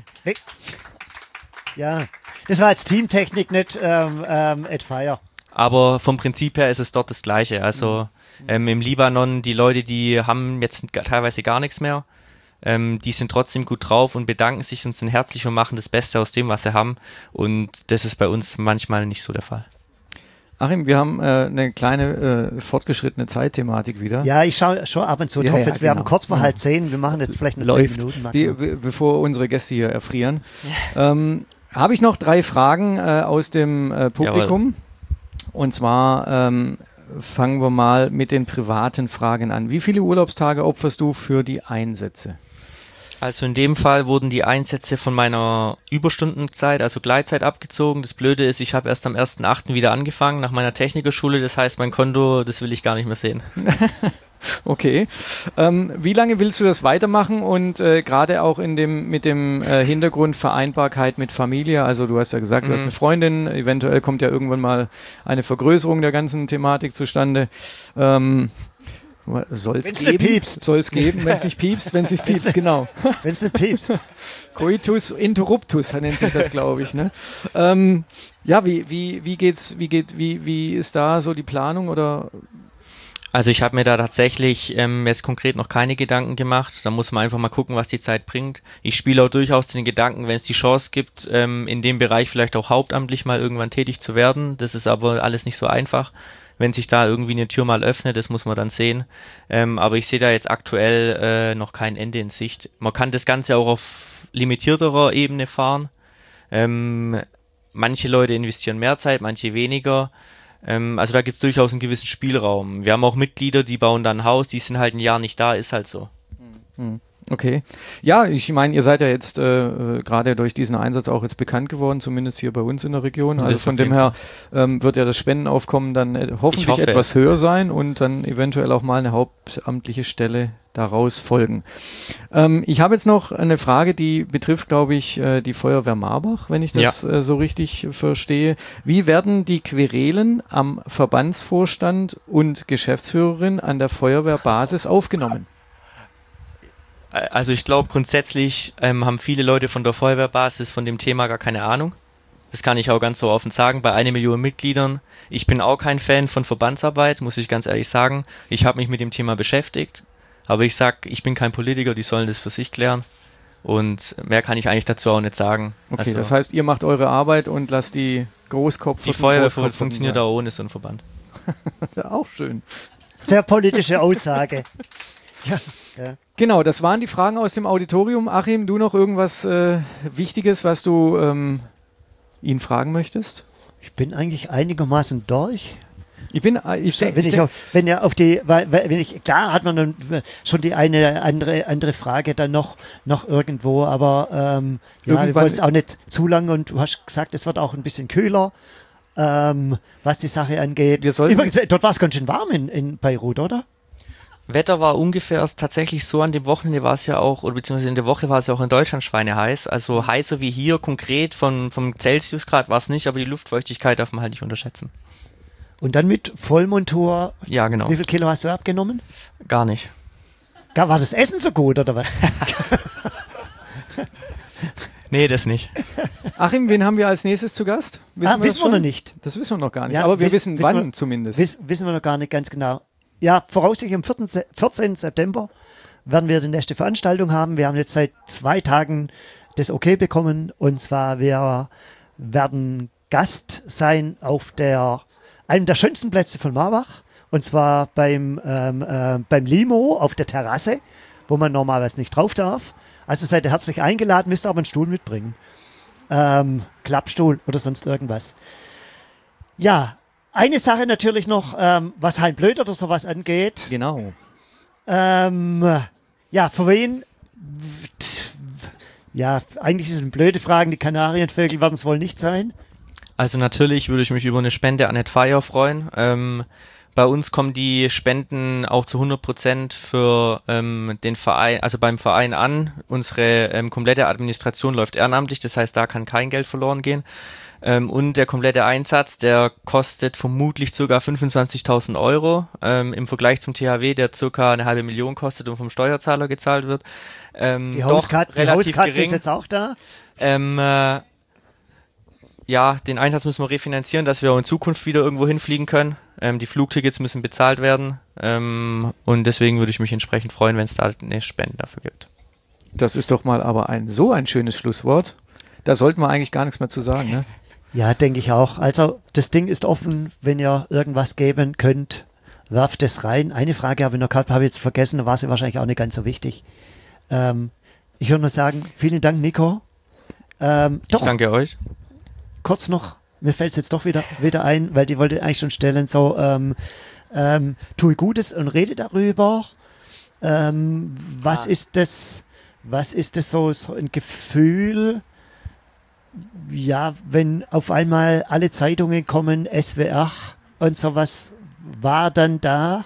Ja, das war jetzt Teamtechnik, nicht ähm, ähm, Ed Fire. Aber vom Prinzip her ist es dort das Gleiche. Also mhm. ähm, im Libanon, die Leute, die haben jetzt teilweise gar nichts mehr. Ähm, die sind trotzdem gut drauf und bedanken sich und sind herzlich und machen das Beste aus dem, was sie haben. Und das ist bei uns manchmal nicht so der Fall. Achim, wir haben äh, eine kleine äh, fortgeschrittene Zeitthematik wieder. Ja, ich schaue schon ab und zu ja, drauf. Ja, jetzt, wir genau. haben kurz vor halb zehn, wir machen jetzt vielleicht noch Läuft. zehn Minuten. Die, be bevor unsere Gäste hier erfrieren. ähm, habe ich noch drei Fragen äh, aus dem äh, Publikum. Jawohl. Und zwar ähm, fangen wir mal mit den privaten Fragen an. Wie viele Urlaubstage opferst du für die Einsätze? Also in dem Fall wurden die Einsätze von meiner Überstundenzeit, also Gleitzeit, abgezogen. Das Blöde ist, ich habe erst am ersten achten wieder angefangen nach meiner Technikerschule. Das heißt, mein Konto, das will ich gar nicht mehr sehen. Okay. Ähm, wie lange willst du das weitermachen und äh, gerade auch in dem mit dem äh, Hintergrund Vereinbarkeit mit Familie? Also du hast ja gesagt, du mhm. hast eine Freundin, eventuell kommt ja irgendwann mal eine Vergrößerung der ganzen Thematik zustande. Ähm, Soll es geben, soll es geben, wenn es nicht piepst, wenn es nicht piepst, genau. Wenn es nicht piepst. Coitus interruptus nennt sich das, glaube ich. Ne? Ähm, ja, wie, wie, wie geht's, wie geht, wie, wie ist da so die Planung oder? Also ich habe mir da tatsächlich ähm, jetzt konkret noch keine Gedanken gemacht. Da muss man einfach mal gucken, was die Zeit bringt. Ich spiele auch durchaus den Gedanken, wenn es die Chance gibt, ähm, in dem Bereich vielleicht auch hauptamtlich mal irgendwann tätig zu werden. Das ist aber alles nicht so einfach. Wenn sich da irgendwie eine Tür mal öffnet, das muss man dann sehen. Ähm, aber ich sehe da jetzt aktuell äh, noch kein Ende in Sicht. Man kann das Ganze auch auf limitierterer Ebene fahren. Ähm, manche Leute investieren mehr Zeit, manche weniger. Ähm, also da gibt es durchaus einen gewissen Spielraum. Wir haben auch Mitglieder, die bauen dann ein Haus, die sind halt ein Jahr nicht da, ist halt so. Okay. Ja, ich meine, ihr seid ja jetzt äh, gerade durch diesen Einsatz auch jetzt bekannt geworden, zumindest hier bei uns in der Region. Also von dem her ähm, wird ja das Spendenaufkommen dann äh, hoffentlich hoffe, etwas höher sein und dann eventuell auch mal eine hauptamtliche Stelle daraus folgen. Ähm, ich habe jetzt noch eine Frage, die betrifft, glaube ich, äh, die Feuerwehr Marbach, wenn ich das ja. äh, so richtig verstehe. Wie werden die Querelen am Verbandsvorstand und Geschäftsführerin an der Feuerwehrbasis aufgenommen? Also ich glaube, grundsätzlich ähm, haben viele Leute von der Feuerwehrbasis von dem Thema gar keine Ahnung. Das kann ich auch ganz so offen sagen, bei einer Million Mitgliedern. Ich bin auch kein Fan von Verbandsarbeit, muss ich ganz ehrlich sagen. Ich habe mich mit dem Thema beschäftigt, aber ich sag, ich bin kein Politiker, die sollen das für sich klären. Und mehr kann ich eigentlich dazu auch nicht sagen. Okay, also, das heißt, ihr macht eure Arbeit und lasst die Großkopf... Die Feuerwehr funktioniert auch ohne so einen Verband. Ja, auch schön. Sehr politische Aussage. Ja, ja. Genau, das waren die Fragen aus dem Auditorium. Achim, du noch irgendwas äh, Wichtiges, was du ähm, ihn fragen möchtest? Ich bin eigentlich einigermaßen durch. Ich bin, ich, wenn, ich, ich auf, wenn ja auf die, weil, wenn ich, klar hat man dann schon die eine andere andere Frage dann noch noch irgendwo, aber ähm, ja, wir wollen es auch nicht zu lang und du hast gesagt, es wird auch ein bisschen kühler, ähm, was die Sache angeht. Wir Übrigens, dort war es ganz schön warm in, in Beirut, oder? Wetter war ungefähr tatsächlich so, an dem Wochenende war es ja auch, oder beziehungsweise in der Woche war es ja auch in Deutschland schweineheiß, also heißer wie hier, konkret von, vom Celsiusgrad war es nicht, aber die Luftfeuchtigkeit darf man halt nicht unterschätzen. Und dann mit Vollmontur, ja genau. Wie viel Kilo hast du abgenommen? Gar nicht. War das Essen so gut, oder was? Nee, das nicht. Achim, wen haben wir als nächstes zu Gast? Wissen, ah, wir, wissen wir noch nicht. Das wissen wir noch gar nicht, ja, aber wir wiss, wissen wann wir, zumindest. Wiss, wissen wir noch gar nicht ganz genau. Ja, voraussichtlich am vierzehnten September werden wir die nächste Veranstaltung haben. Wir haben jetzt seit zwei Tagen das Okay bekommen. Und zwar, wir werden Gast sein auf der, einem der schönsten Plätze von Marbach. Und zwar beim, ähm, äh, beim Limo auf der Terrasse, wo man normalerweise nicht drauf darf. Also seid ihr herzlich eingeladen, müsst aber einen Stuhl mitbringen. Ähm, Klappstuhl oder sonst irgendwas. Ja, eine Sache natürlich noch, ähm, was Hein Blöd oder sowas angeht. Genau. Ähm, ja, für wen? Ja, eigentlich sind es blöde Fragen. Die Kanarienvögel werden es wohl nicht sein. Also natürlich würde ich mich über eine Spende an Net Fire freuen. Ähm, bei uns kommen die Spenden auch zu hundert Prozent für ähm, den Verein, also beim Verein an. Unsere ähm, komplette Administration läuft ehrenamtlich, das heißt, da kann kein Geld verloren gehen. Ähm, und der komplette Einsatz, der kostet vermutlich ca. fünfundzwanzigtausend Euro ähm, im Vergleich zum T H W, der ca. eine halbe Million kostet und vom Steuerzahler gezahlt wird. Ähm, die Hauskatze, die Hauskatze ist jetzt auch da? Ähm, äh, ja, den Einsatz müssen wir refinanzieren, dass wir auch in Zukunft wieder irgendwo hinfliegen können. Ähm, die Flugtickets müssen bezahlt werden ähm, und deswegen würde ich mich entsprechend freuen, wenn es da eine Spende dafür gibt. Das ist doch mal aber ein so ein schönes Schlusswort. Da sollten wir eigentlich gar nichts mehr zu sagen, ne? Ja, denke ich auch. Also das Ding ist offen, wenn ihr irgendwas geben könnt, werft es rein. Eine Frage habe ich noch gehabt, habe ich jetzt vergessen, da war sie wahrscheinlich auch nicht ganz so wichtig. Ähm, ich würde nur sagen, vielen Dank, Nico. Ähm, ich doch, danke euch. Kurz noch, mir fällt es jetzt doch wieder, wieder ein, weil die wollte eigentlich schon stellen, so ähm, ähm, tue Gutes und rede darüber. Ähm, was ja. ist das, was ist das so, so ein Gefühl, ja, wenn auf einmal alle Zeitungen kommen, S W R und sowas, war dann da?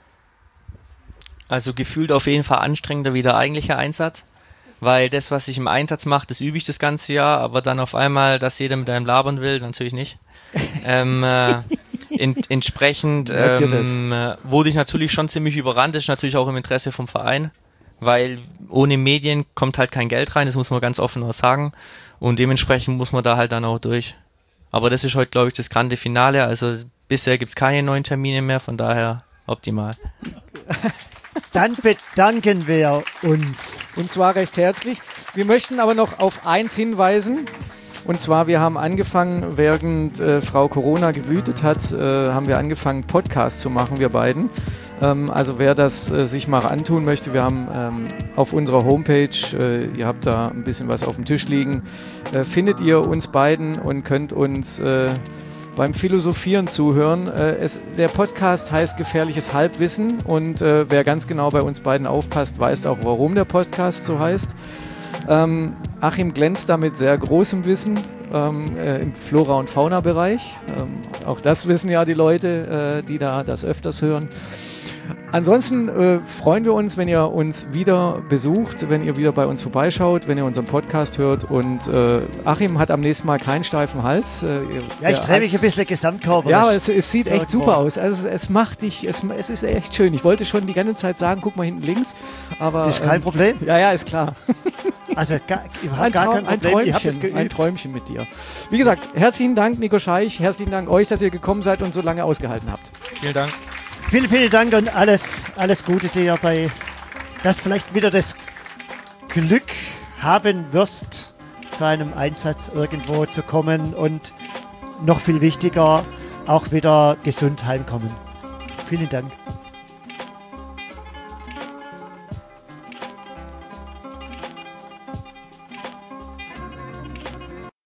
Also gefühlt auf jeden Fall anstrengender wie der eigentliche Einsatz, weil das, was ich im Einsatz mache, das übe ich das ganze Jahr, aber dann auf einmal, dass jeder mit einem labern will, natürlich nicht. ähm, äh, in, entsprechend ähm, äh, wurde ich natürlich schon ziemlich überrannt, das ist natürlich auch im Interesse vom Verein, weil ohne Medien kommt halt kein Geld rein, das muss man ganz offen auch sagen. Und dementsprechend muss man da halt dann auch durch. Aber das ist heute, glaube ich, das grande Finale. Also bisher gibt es keine neuen Termine mehr, von daher optimal. Dann bedanken wir uns. Und zwar recht herzlich. Wir möchten aber noch auf eins hinweisen. Und zwar, wir haben angefangen, während äh, Frau Corona gewütet hat, äh, haben wir angefangen, Podcasts zu machen, wir beiden. Ähm, also wer das äh, sich mal antun möchte, wir haben ähm, auf unserer Homepage, äh, ihr habt da ein bisschen was auf dem Tisch liegen, äh, findet ihr uns beiden und könnt uns äh, beim Philosophieren zuhören. Äh, es, der Podcast heißt Gefährliches Halbwissen und äh, wer ganz genau bei uns beiden aufpasst, weiß auch, warum der Podcast so heißt. Ähm, Achim glänzt da mit sehr großem Wissen ähm, äh, im Flora- und Fauna-Bereich. Ähm, auch das wissen ja die Leute, äh, die da das öfters hören. Ansonsten äh, freuen wir uns, wenn ihr uns wieder besucht, wenn ihr wieder bei uns vorbeischaut, wenn ihr unseren Podcast hört. Und äh, Achim hat am nächsten Mal keinen steifen Hals. Äh, ja, ich drehe mich ein bisschen Gesamtkörper. Ja, aber es, es sieht so echt super aus. Also es macht dich, es, es ist echt schön. Ich wollte schon die ganze Zeit sagen, guck mal hinten links. Aber, das ist kein ähm, Problem. Ja, ja, ist klar. Also gar, ein, gar Traum, kein ein, Problem. Ich hab das Träumchen, ein Träumchen mit dir. Wie gesagt, herzlichen Dank, Nico Scheich. Herzlichen Dank euch, dass ihr gekommen seid und so lange ausgehalten habt. Vielen Dank. Vielen, vielen Dank und alles, alles Gute dir bei, dass vielleicht wieder das Glück haben wirst, zu einem Einsatz irgendwo zu kommen und noch viel wichtiger, auch wieder gesund heimkommen. Vielen Dank.